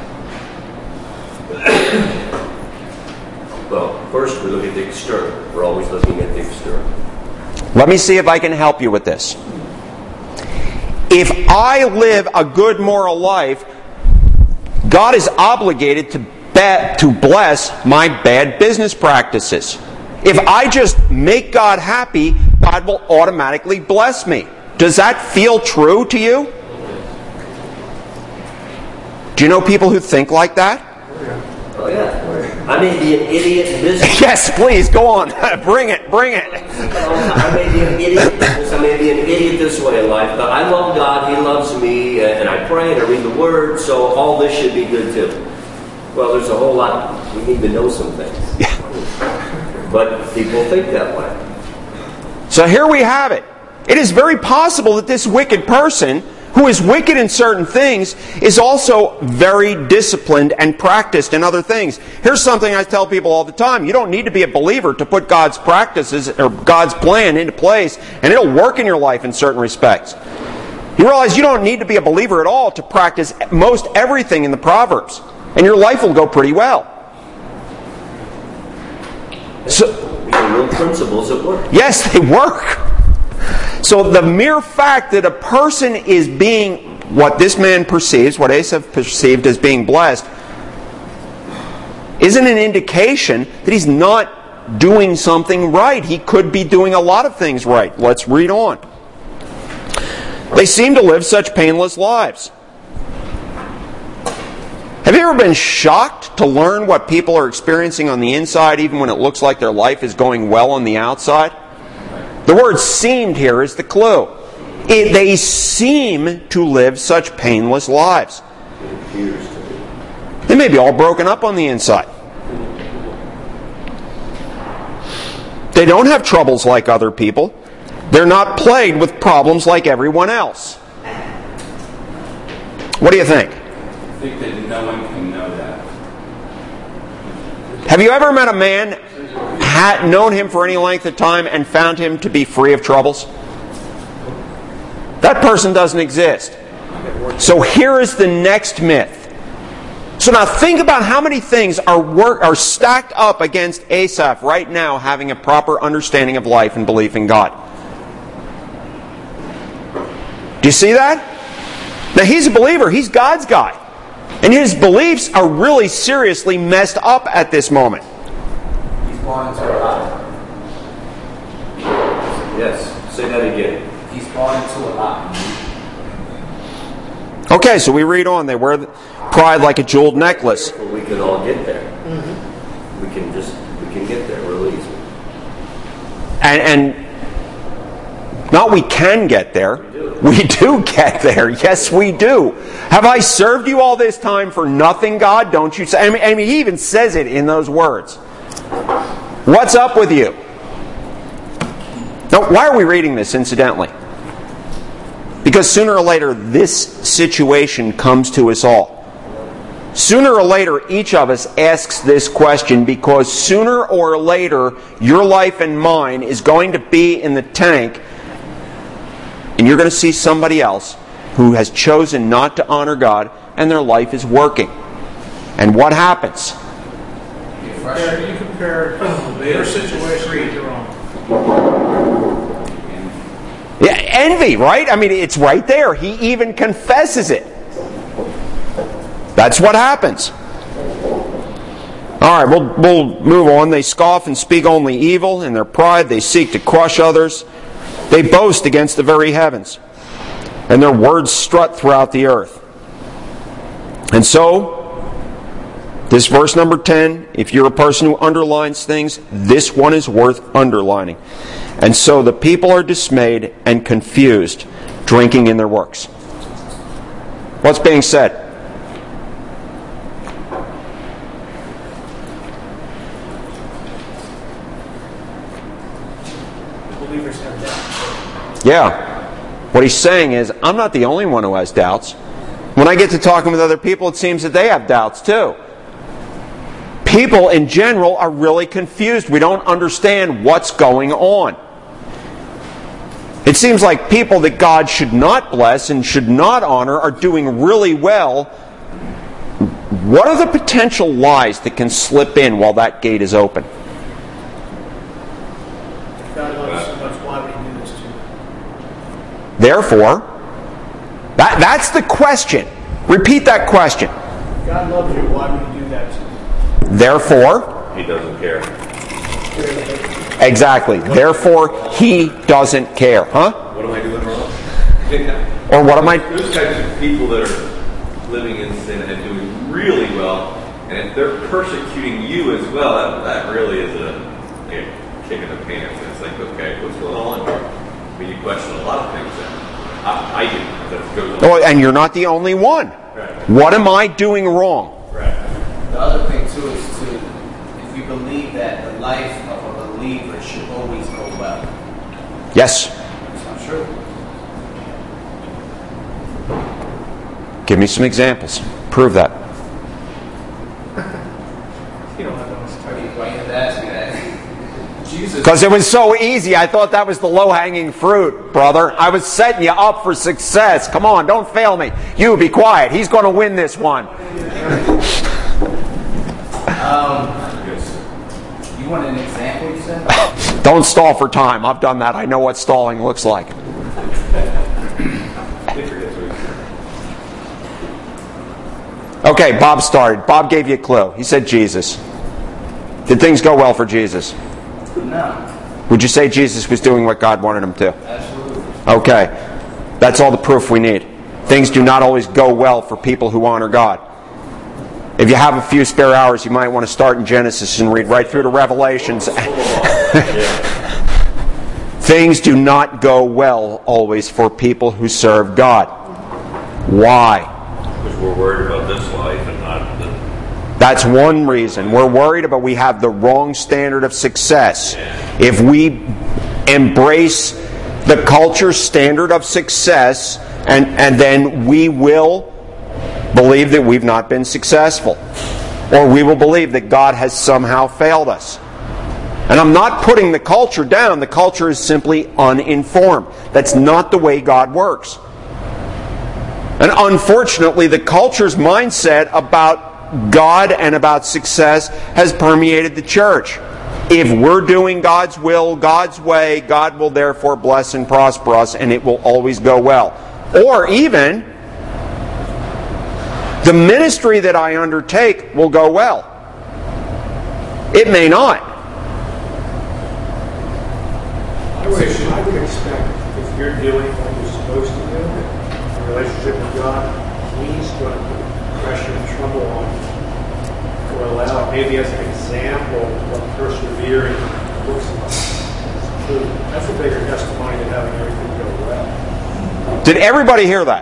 Well, first we look at the external. We're always looking at the external. Let me see if I can help you with this. If I live a good moral life, God is obligated to bet, to bless my bad business practices. If I just make God happy, God will automatically bless me. Does that feel true to you? Do you know people who think like that? Oh yeah. I may be an idiot in business. Yes, please, go on. Bring it, bring it. I may be an idiot in business. I may be an idiot this way in life, but I love God, He loves me, and I pray and I read the Word, so all this should be good too. Well, there's a whole lot. We need to know some things. Yeah. But people think that way. So here we have it. It is very possible that this wicked person, who is wicked in certain things, is also very disciplined and practiced in other things. Here's something I tell people all the time. You don't need to be a believer to put God's practices or God's plan into place, and it'll work in your life in certain respects. You realize you don't need to be a believer at all to practice most everything in the Proverbs, and your life will go pretty well. So, real principles at work. Yes, they work. So the mere fact that a person is being what this man perceives, what Asaph perceived as being blessed, isn't an indication that he's not doing something right. He could be doing a lot of things right. Let's read on. They seem to live such painless lives. Have you ever been shocked to learn what people are experiencing on the inside, even when it looks like their life is going well on the outside? The word seemed here is the clue. It, they seem to live such painless lives. They may be all broken up on the inside. They don't have troubles like other people. They're not plagued with problems like everyone else. What do you think? I think that no one can know that. Have you ever met a man, had known him for any length of time, and found him to be free of troubles? That person doesn't exist. So here is the next myth. So now think about how many things are work, are stacked up against Asaph right now having a proper understanding of life and belief in God. Do you see that? Now he's a believer. He's God's guy. And his beliefs are really seriously messed up at this moment. He's born into a lie. Yes, say that again. He's born into a lie. Okay, so we read on. They wear pride like a jeweled necklace. Well, we can all get there. Mm-hmm. We can just, we can get there real easy. And, and not we can get there. We do. we do get there. Yes, we do. Have I served you all this time for nothing, God? Don't you say? I mean, I mean, he even says it in those words. What's up with you? Now, why are we reading this, incidentally? Because sooner or later, this situation comes to us all. Sooner or later, each of us asks this question because sooner or later, your life and mine is going to be in the tank, and you're going to see somebody else who has chosen not to honor God, and their life is working. And what happens? You compare their situation with your own. Yeah, envy, right? I mean, it's right there. He even confesses it. That's what happens. All right, we'll, we'll move on. They scoff and speak only evil. In their pride, they seek to crush others. They boast against the very heavens, and their words strut throughout the earth. And so, this verse number ten, if you're a person who underlines things, this one is worth underlining. And so the people are dismayed and confused, drinking in their works. What's being said? Believers have doubts. Yeah. What he's saying is, I'm not the only one who has doubts. When I get to talking with other people, it seems that they have doubts too. People in general are really confused. We don't understand what's going on. It seems like people that God should not bless and should not honor are doing really well. What are the potential lies that can slip in while that gate is open? God loves you so much, why would He do this to you? Therefore, that, that's the question. Repeat that question. God loves you, why would He do that to you? Therefore, He doesn't care. exactly. Therefore, He doesn't care. Huh? What am I doing wrong? Or what am I... Those types of people that are living in sin and doing really well, and if they're persecuting you as well, that, that really is a, a kick in the pants. And it's like, okay, what's going on here? I mean, you question a lot of things then. I, I do. That goes on. Oh, and you're not the only one. Right. What am I doing wrong? Right. The other thing too is to, if you believe that the life of a believer should always go well. Yes. It's not true. Give me some examples. Prove that. You don't have to Why do you why you have to ask me that? Jesus. Because it was so easy, I thought that was the low-hanging fruit, brother. I was setting you up for success. Come on, don't fail me. You, be quiet. He's going to win this one. Um, you want an example, you said? Don't stall for time. I've done that. I know what stalling looks like. Okay, Bob started. Bob gave you a clue. He said Jesus. Did things go well for Jesus? No. Would you say Jesus was doing what God wanted him to? Absolutely. Okay. That's all the proof we need. Things do not always go well for people who honor God. If you have a few spare hours, you might want to start in Genesis and read right through to Revelations. Things do not go well always for people who serve God. Why? Because we're worried about this life and not the... That's one reason. We're worried about we have the wrong standard of success. If we embrace the culture's standard of success, and, and then we will believe that we've not been successful. Or we will believe that God has somehow failed us. And I'm not putting the culture down. The culture is simply uninformed. That's not the way God works. And unfortunately, the culture's mindset about God and about success has permeated the church. If we're doing God's will, God's way, God will therefore bless and prosper us, and it will always go well. Or even, the ministry that I undertake will go well. It may not. I would, I would expect if you're doing what you're supposed to do in relationship with God, He's going to put pressure and trouble on you. Or allow, maybe as an example, what persevering looks like. That's a bigger testimony than having everything go well. Did everybody hear that?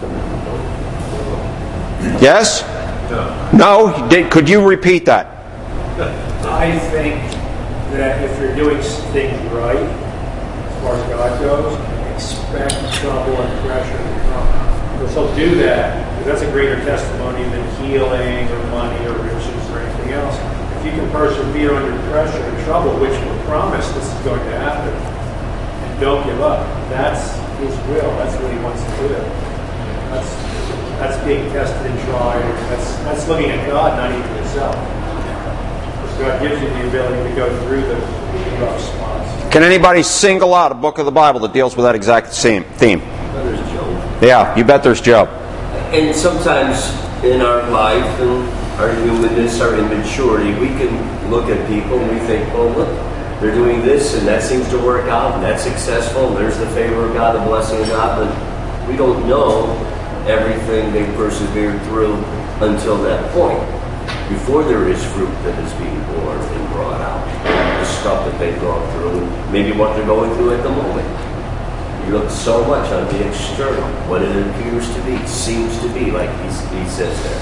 Yes? No? No? Did, could you repeat that? I think that if you're doing things right, as far as God goes, expect trouble and pressure to come. Because He'll do that, because that's a greater testimony than healing or money or riches or anything else. If you can persevere under pressure and trouble, which we're promised this is going to happen, and don't give up, that's His will. That's what He wants to do. That's that's being tested and tried. That's that's looking at God, not even yourself. Because God gives you the ability to go through the rough spots. Can anybody single out a book of the Bible that deals with that exact same theme? There's Job. Yeah, you bet there's Job. And sometimes in our life and our humanness, our immaturity, we can look at people and we think, oh, look, they're doing this and that seems to work out and that's successful and there's the favor of God, the blessing of God, but we don't know everything they persevered through until that point, before there is fruit that is being born and brought out. The stuff that they've gone through, maybe what they're going through at the moment. You look so much on the external, what it appears to be, seems to be, like he, he says there.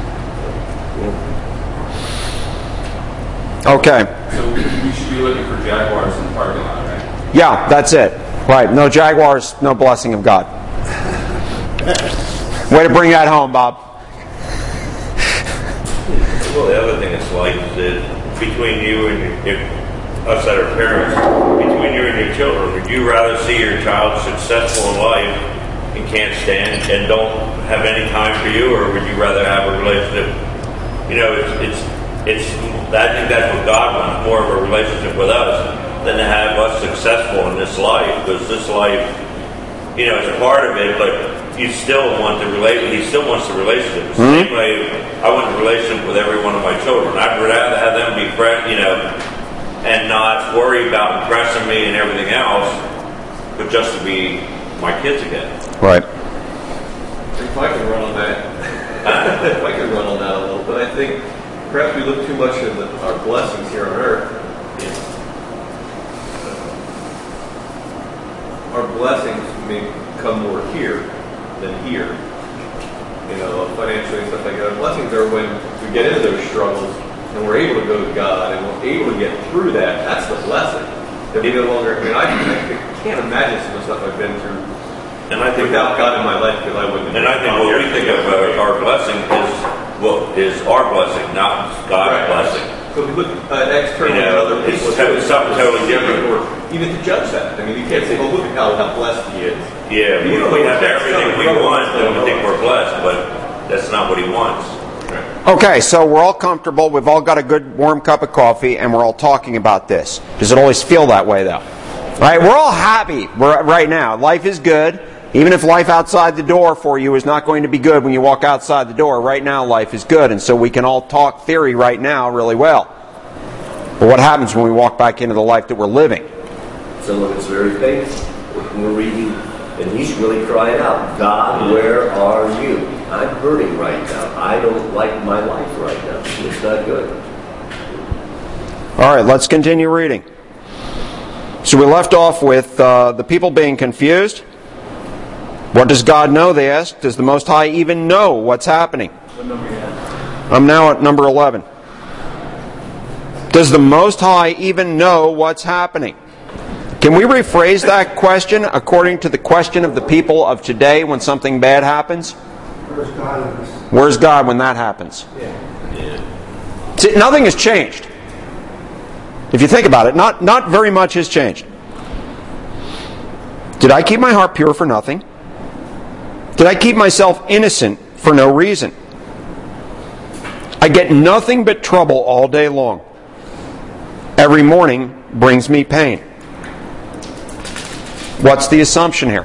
Yeah. Okay. So we should be looking for jaguars in the parking lot, right? Yeah, that's it. Right. No jaguars, no blessing of God. Way to bring that home, Bob. Well, the other thing that's like is that between you and your, if, us that are parents, between you and your children, would you rather see your child successful in life and can't stand and don't have any time for you, or would you rather have a relationship? You know, it's it's it's. I think that's what God wants, more of a relationship with us than to have us successful in this life, because this life, you know, it's a part of it, but you still want the relate. He still wants the relationship. The mm-hmm. same way I want a relationship with every one of my children. I'd rather have them be friends, you know, and not worry about impressing me and everything else, but just to be my kids again. Right. If I could run on that, if I could run on that a little bit, I think perhaps we look too much at the, our blessings here on earth. Our blessings may come more here than here, you know, financially and stuff like that. Our blessings are when we get into those struggles and we're able to go to God and we're able to get through that. That's the blessing. That we no longer, I mean, I, I can't imagine some of the stuff I've been through and I think without God in my life, because I wouldn't. And I think what we think of uh, our blessing is, well, is our blessing, not God's right. blessing. So if we look uh, externally you at know, other people, it's, it's something totally different. Or even to judge that. I mean, you can't say, well, look at how, how blessed he is. Yeah, we, we have everything we want, and we think we're blessed, but that's not what he wants. Okay, so we're all comfortable. We've all got a good warm cup of coffee, and we're all talking about this. Does it always feel that way, though? Right? We're all happy we're, right now. Life is good. Even if life outside the door for you is not going to be good when you walk outside the door, right now life is good. And so we can all talk theory right now really well. But what happens when we walk back into the life that we're living? Some of it's very painful. We're reading, and he's really crying out, God, where are you? I'm hurting right now. I don't like my life right now. It's not good. All right, let's continue reading. So we left off with uh, the people being confused. What does God know, they asked? Does the Most High even know what's happening? What number are you at? I'm now at number eleven. Does the Most High even know what's happening? Can we rephrase that question according to the question of the people of today when something bad happens? Where's God in this? Where's God when that happens? Yeah. Yeah. See, nothing has changed. If you think about it, not, not very much has changed. Did I keep my heart pure for nothing? Did I keep myself innocent for no reason? I get nothing but trouble all day long. Every morning brings me pain. What's the assumption here?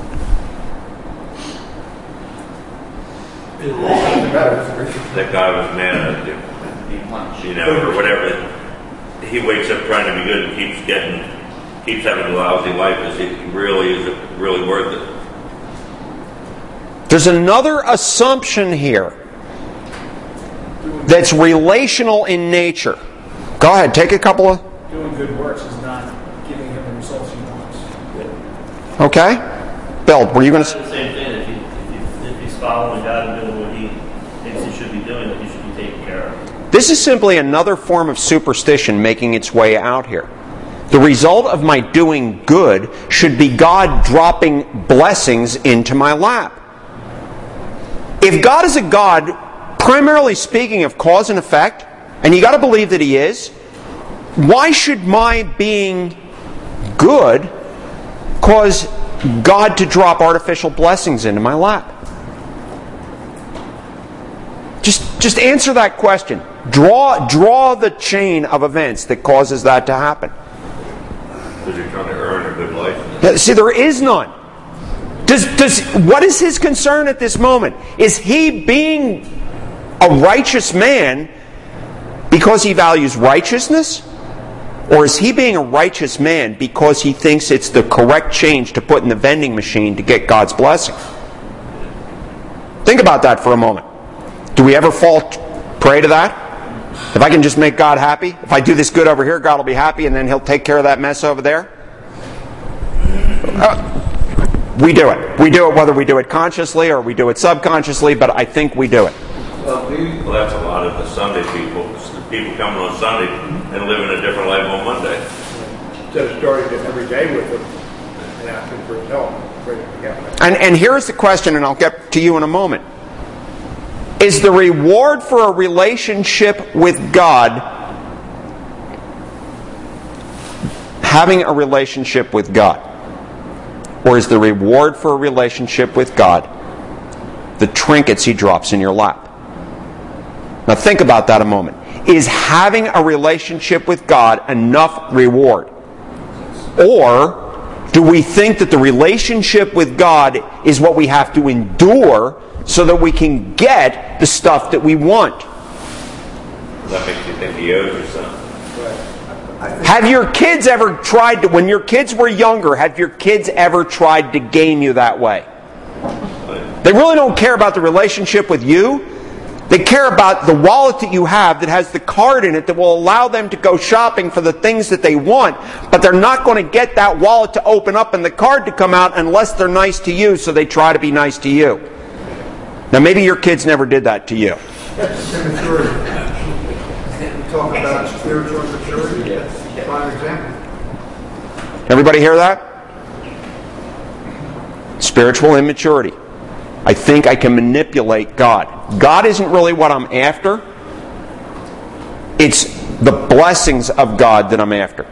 That guy was mad at you, you know, or whatever. He wakes up trying to be good and keeps getting, keeps having a lousy life. Is it really, is it really worth it? There's another assumption here that's relational in nature. Go ahead, take a couple of... Doing good works is not giving him the results he wants. Okay. Bill, were you going to... The same thing. If, he, if, he, if he's following God and doing what he thinks he should be doing, that he should be taken care of. This is simply another form of superstition making its way out here. The result of my doing good should be God dropping blessings into my lap. If God is a God, primarily speaking of cause and effect, and you got to believe that He is, why should my being good cause God to drop artificial blessings into my lap? Just, just answer that question. Draw, draw the chain of events that causes that to happen. Because you're trying to earn a good life. See, there is none. Does, does, what is his concern at this moment? Is he being a righteous man because he values righteousness? Or is he being a righteous man because he thinks it's the correct change to put in the vending machine to get God's blessing? Think about that for a moment. Do we ever fall prey to that? If I can just make God happy, if I do this good over here, God will be happy, and then He'll take care of that mess over there? Uh, we do it. We do it whether we do it consciously or we do it subconsciously, but I think we do it. Well, that's a lot of the Sunday people. People coming on Sunday and living a different life on Monday. Instead of starting it every day with Him and asking for His help. And, and here's the question, and I'll get to you in a moment. Is the reward for a relationship with God having a relationship with God? Or is the reward for a relationship with God the trinkets He drops in your lap? Now think about that a moment. Is having a relationship with God enough reward? Or do we think that the relationship with God is what we have to endure so that we can get the stuff that we want? That makes you think He owes you something. Have your kids ever tried to, when your kids were younger, have your kids ever tried to game you that way? They really don't care about the relationship with you. They care about the wallet that you have that has the card in it that will allow them to go shopping for the things that they want, but they're not going to get that wallet to open up and the card to come out unless they're nice to you, so they try to be nice to you. Now maybe your kids never did that to you. That's immaturity. We talk about spiritual maturity. Yes. Prime example. Everybody hear that? Spiritual immaturity. I think I can manipulate God. God isn't really what I'm after. It's the blessings of God that I'm after.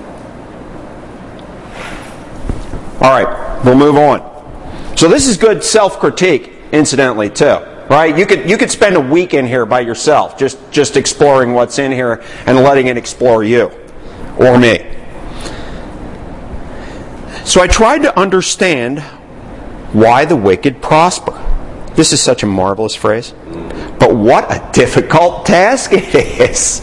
All right, we'll move on. So this is good self-critique, incidentally, too. Right? You could you could spend a week in here by yourself, just just exploring what's in here and letting it explore you or me. So I tried to understand why the wicked prosper. This is such a marvelous phrase. But what a difficult task it is.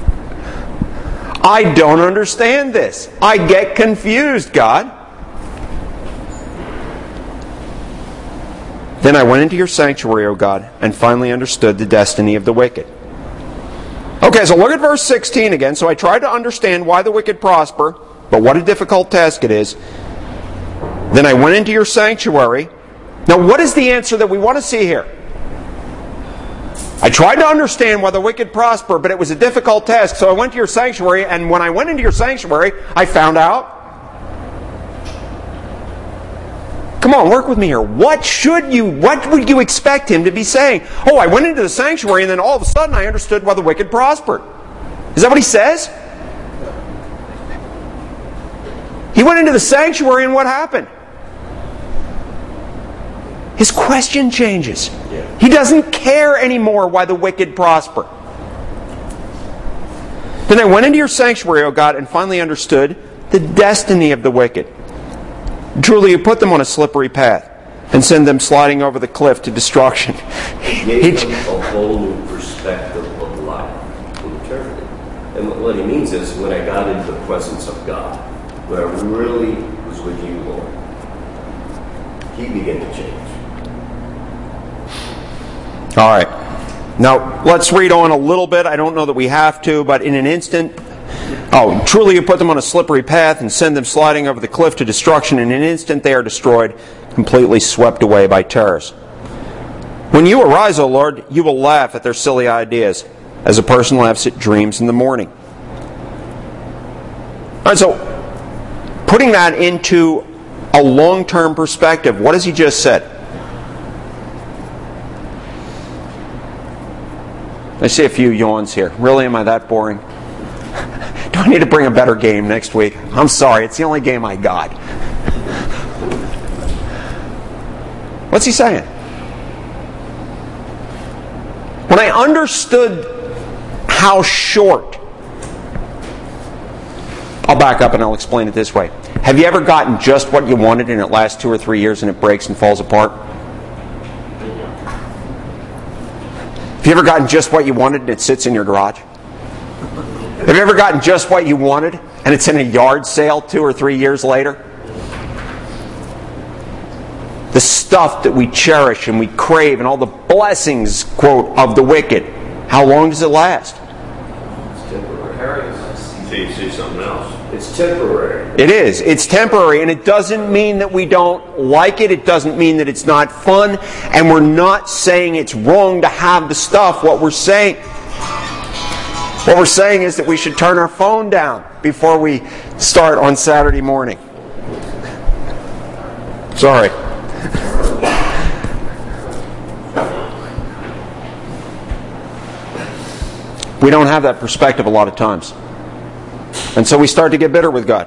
I don't understand this. I get confused, God. Then I went into your sanctuary, O God, and finally understood the destiny of the wicked. Okay, so look at verse sixteen again. So I tried to understand why the wicked prosper, but what a difficult task it is. Then I went into your sanctuary. Now, what is the answer that we want to see here? I tried to understand why the wicked prosper, but it was a difficult task, so I went to your sanctuary, and when I went into your sanctuary, I found out. Come on, work with me here. What should you, what would you expect him to be saying? Oh, I went into the sanctuary, and then all of a sudden I understood why the wicked prospered. Is that what he says? He went into the sanctuary, and what happened? His question changes. Yeah. He doesn't care anymore why the wicked prosper. Then I went into your sanctuary, O God, and finally understood the destiny of the wicked. Truly, you put them on a slippery path and send them sliding over the cliff to destruction. He gave them a whole new perspective of life and eternity. And what he means is, when I got into the presence of God, when I really was with you, Lord, he began to change. All right. Now, let's read on a little bit. I don't know that we have to, but in an instant, oh, truly you put them on a slippery path and send them sliding over the cliff to destruction. In an instant they are destroyed, completely swept away by terrors. When you arise, O Lord, you will laugh at their silly ideas, as a person laughs at dreams in the morning. All right, so putting that into a long-term perspective, what has he just said? I see a few yawns here. Really, am I that boring? Do I need to bring a better game next week? I'm sorry, it's the only game I got. What's he saying? When I understood how short, I'll back up and I'll explain it this way. Have you ever gotten just what you wanted and it lasts two or three years and it breaks and falls apart? Have you ever gotten just what you wanted and it sits in your garage? Have you ever gotten just what you wanted and it's in a yard sale two or three years later? The stuff that we cherish and we crave and all the blessings, quote, of the wicked, how long does it last? It's temporary. Until you see something else. It's temporary. It is. It's temporary, and it doesn't mean that we don't like it. It doesn't mean that it's not fun, and we're not saying it's wrong to have the stuff. What we're saying, what we're saying is that we should turn our phone down before we start on Saturday morning. Sorry. We don't have that perspective a lot of times. And so we start to get bitter with God.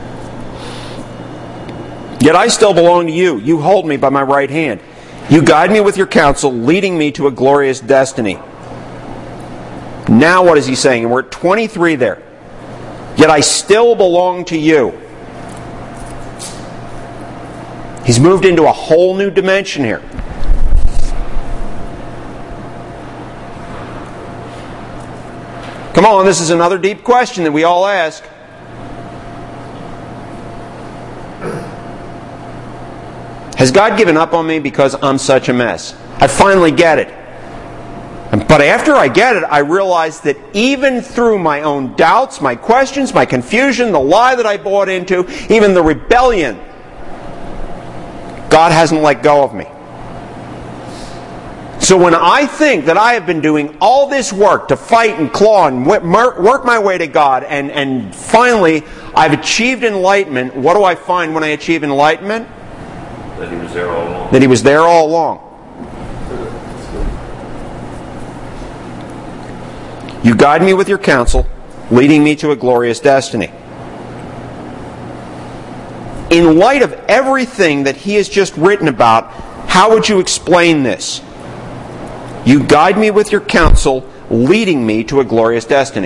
Yet I still belong to you. You hold me by my right hand. You guide me with your counsel, leading me to a glorious destiny. Now what is he saying? And we're at twenty-three there. Yet I still belong to you. He's moved into a whole new dimension here. Come on, this is another deep question that we all ask. Has God given up on me because I'm such a mess? I finally get it. But after I get it, I realize that even through my own doubts, my questions, my confusion, the lie that I bought into, even the rebellion, God hasn't let go of me. So when I think that I have been doing all this work to fight and claw and work my way to God, and, and finally I've achieved enlightenment, what do I find when I achieve enlightenment? That He was there all along. That He was there all along. You guide me with your counsel, leading me to a glorious destiny. In light of everything that he has just written about, how would you explain this? You guide me with your counsel, leading me to a glorious destiny.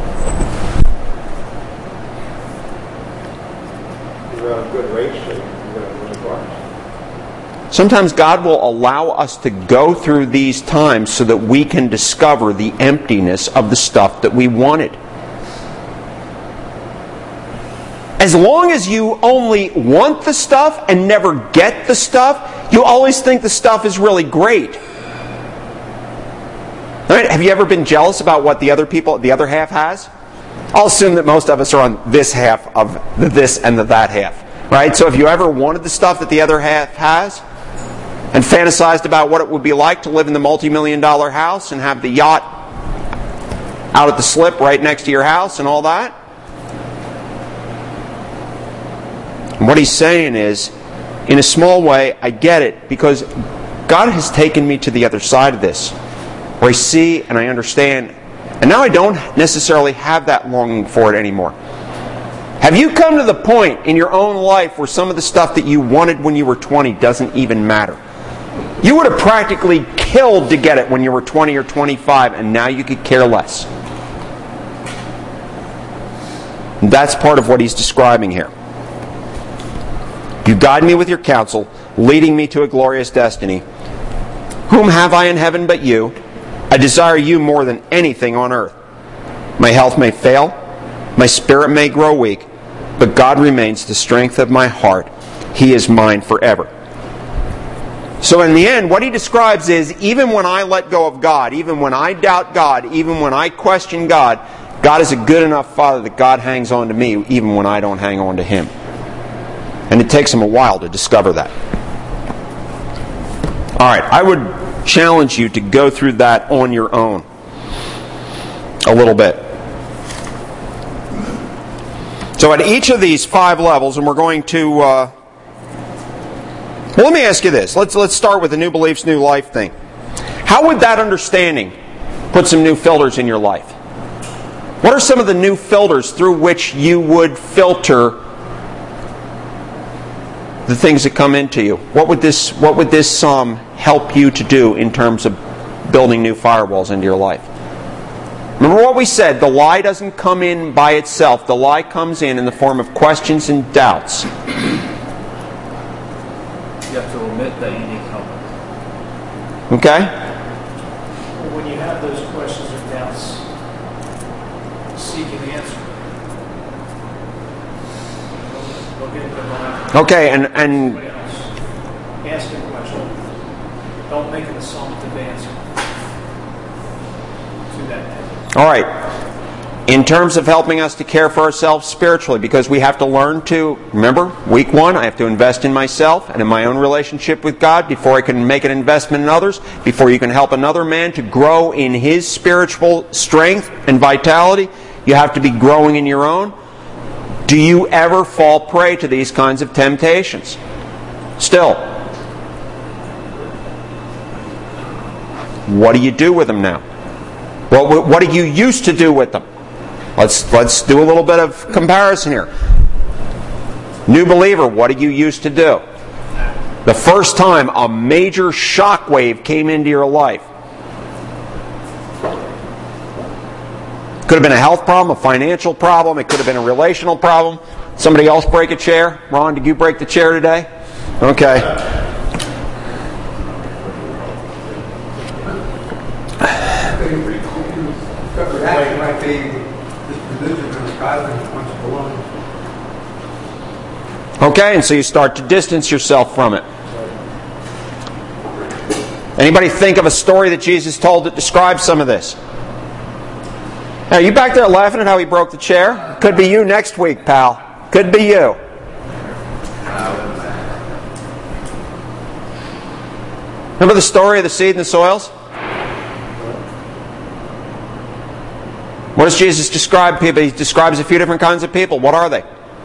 You're on a good race, so you're going to win the prize. Sometimes God will allow us to go through these times so that we can discover the emptiness of the stuff that we wanted. As long as you only want the stuff and never get the stuff, you always think the stuff is really great. Right? Have you ever been jealous about what the other people, the other half has? I'll assume that most of us are on this half of the this and the that half. Right? So if you ever wanted the stuff that the other half has, and fantasized about what it would be like to live in the multi-million dollar house and have the yacht out at the slip right next to your house and all that, and what he's saying is, in a small way, I get it, because God has taken me to the other side of this, where I see and I understand, and now I don't necessarily have that longing for it anymore. Have you come to the point in your own life where some of the stuff that you wanted when you were twenty doesn't even matter? You would have practically killed to get it when you were twenty or twenty-five, and now you could care less. And that's part of what he's describing here. You guide me with your counsel, leading me to a glorious destiny. Whom have I in heaven but you? I desire you more than anything on earth. My health may fail, my spirit may grow weak, but God remains the strength of my heart. He is mine forever. So in the end, what he describes is, even when I let go of God, even when I doubt God, even when I question God, God is a good enough Father that God hangs on to me even when I don't hang on to Him. And it takes him a while to discover that. Alright, I would challenge you to go through that on your own a little bit. So at each of these five levels, and we're going to... Uh, well, let me ask you this. Let's, let's start with the new beliefs, new life thing. How would that understanding put some new filters in your life? What are some of the new filters through which you would filter the things that come into you? What would this what would this psalm help you to do in terms of building new firewalls into your life? Remember what we said, the lie doesn't come in by itself. The lie comes in in the form of questions and doubts. You have to admit that you need help. Okay? When you have those questions or doubts, seek an answer. Look into the Okay, and and ask a question. Don't make an assumptive answer to that. all right. In terms of helping us to care for ourselves spiritually, because we have to learn to, remember, week one, I have to invest in myself and in my own relationship with God before I can make an investment in others, before you can help another man to grow in his spiritual strength and vitality, you have to be growing in your own. Do you ever fall prey to these kinds of temptations? Still. What do you do with them now? Well, what do you used to do with them? Let's let's do a little bit of comparison here. New believer, what did you used to do? The first time a major shock wave came into your life. Could have been a health problem, a financial problem, it could have been a relational problem. Somebody else break a chair? Ron, did you break the chair today? Okay. That might be disposition of godliness once belongs. Okay, and so you start to distance yourself from it. Anybody think of a story that Jesus told that describes some of this? Are you back there laughing at how he broke the chair? Could be you next week, pal. Could be you. Remember the story of the seed and the soils? What does Jesus describe people? He describes a few different kinds of people. What are they?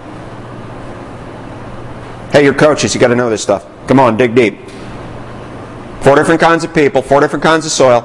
Hey, you're coaches. You got to know this stuff. Come on, dig deep. Four different kinds of people. Four different kinds of soil.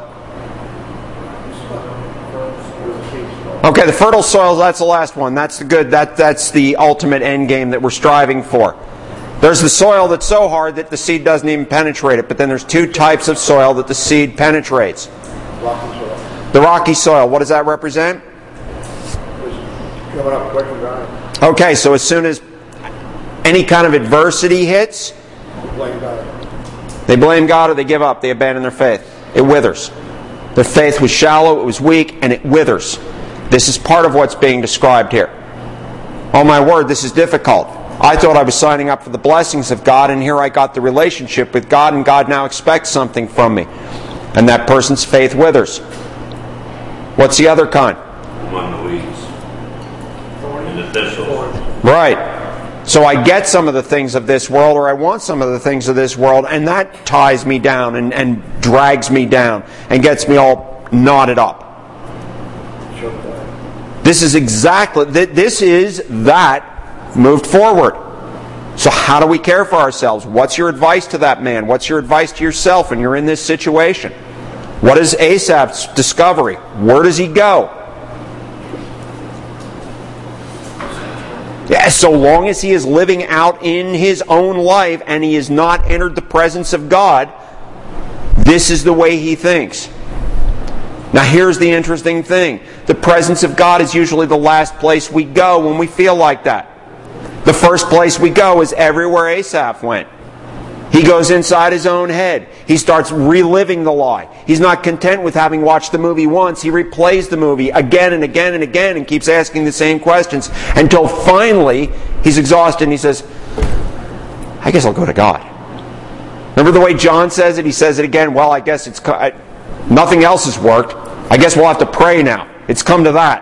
Okay, the fertile soils. That's the last one. That's the good. That that's the ultimate end game that we're striving for. There's the soil that's so hard that the seed doesn't even penetrate it. But then there's two types of soil that the seed penetrates. The rocky soil, what does that represent? Coming up quick and dry. Okay, so as soon as any kind of adversity hits, Blame God. they blame God or they give up, they abandon their faith. It withers. Their faith was shallow, it was weak, and it withers. This is part of what's being described here. Oh my word, this is difficult. I thought I was signing up for the blessings of God, and here I got the relationship with God, and God now expects something from me. And that person's faith withers. What's the other kind? Among the weeds. And the thistles. Right. So I get some of the things of this world, or I want some of the things of this world, and that ties me down and, and drags me down and gets me all knotted up. This is exactly, this is that moved forward. So how do we care for ourselves? What's your advice to that man? What's your advice to yourself when you're in this situation? What is Asaph's discovery? Where does he go? Yeah, so long as he is living out in his own life and he has not entered the presence of God, this is the way he thinks. Now here's the interesting thing. The presence of God is usually the last place we go when we feel like that. The first place we go is everywhere Asaph went. He goes inside his own head. He starts reliving the lie. He's not content with having watched the movie once. He replays the movie again and again and again and keeps asking the same questions until finally he's exhausted and he says, I guess I'll go to God. Remember the way John says it? He says it again, well, I guess it's nothing else has worked. I guess we'll have to pray now. It's come to that.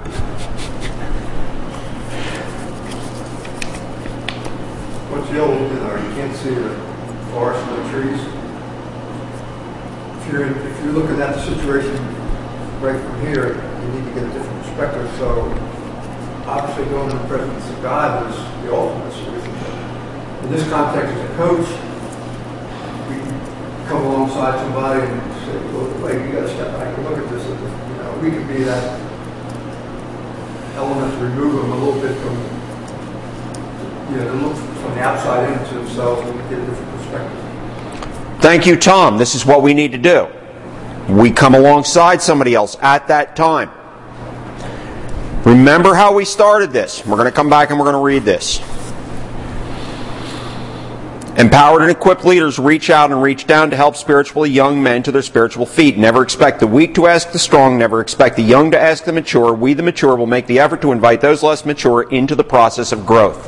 What's the old, you know, you can't see the forest and the trees. If you're, in, if you're looking at the situation right from here, you need to get a different perspective. So obviously going in the presence of God is the ultimate solution. In this context, as a coach, we can come alongside somebody and say, well, wait, you got to step back and look at this. You know, we could be that element to remove them a little bit from, you know, to look from the outside into themselves and get a different perspective. Thank you, Tom. This is what we need to do. We come alongside somebody else at that time. Remember how we started this. We're going to come back and we're going to read this. Empowered and equipped leaders reach out and reach down to help spiritually young men to their spiritual feet. Never expect the weak to ask the strong. Never expect the young to ask the mature. We, the mature, will make the effort to invite those less mature into the process of growth.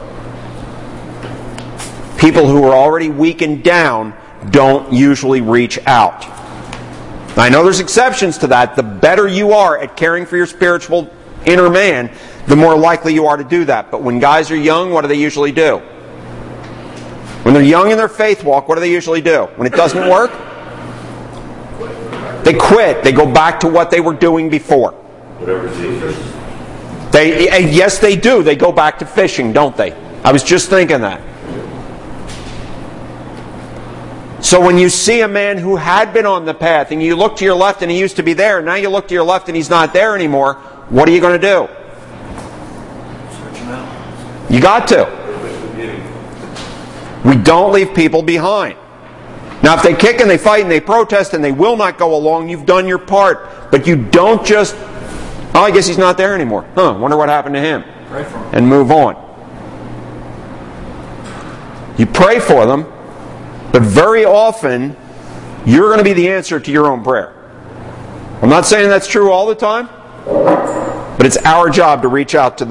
People who are already weak and down don't usually reach out. I know there's exceptions to that. The better you are at caring for your spiritual inner man, the more likely you are to do that. But when guys are young, what do they usually do? When they're young in their faith walk, what do they usually do? When it doesn't work, they quit. They go back to what they were doing before. Whatever's easier. They, yes, they do. They go back to fishing, don't they? I was just thinking that. So when you see a man who had been on the path and you look to your left and he used to be there, now you look to your left and he's not there anymore, what are you going to do? Search him out. You got to. We don't leave people behind. Now, if they kick and they fight and they protest and they will not go along, you've done your part. But you don't just, oh, I guess he's not there anymore. Huh, wonder what happened to him. Pray for him. And move on. You pray for them, but very often, you're going to be the answer to your own prayer. I'm not saying that's true all the time, but it's our job to reach out to them.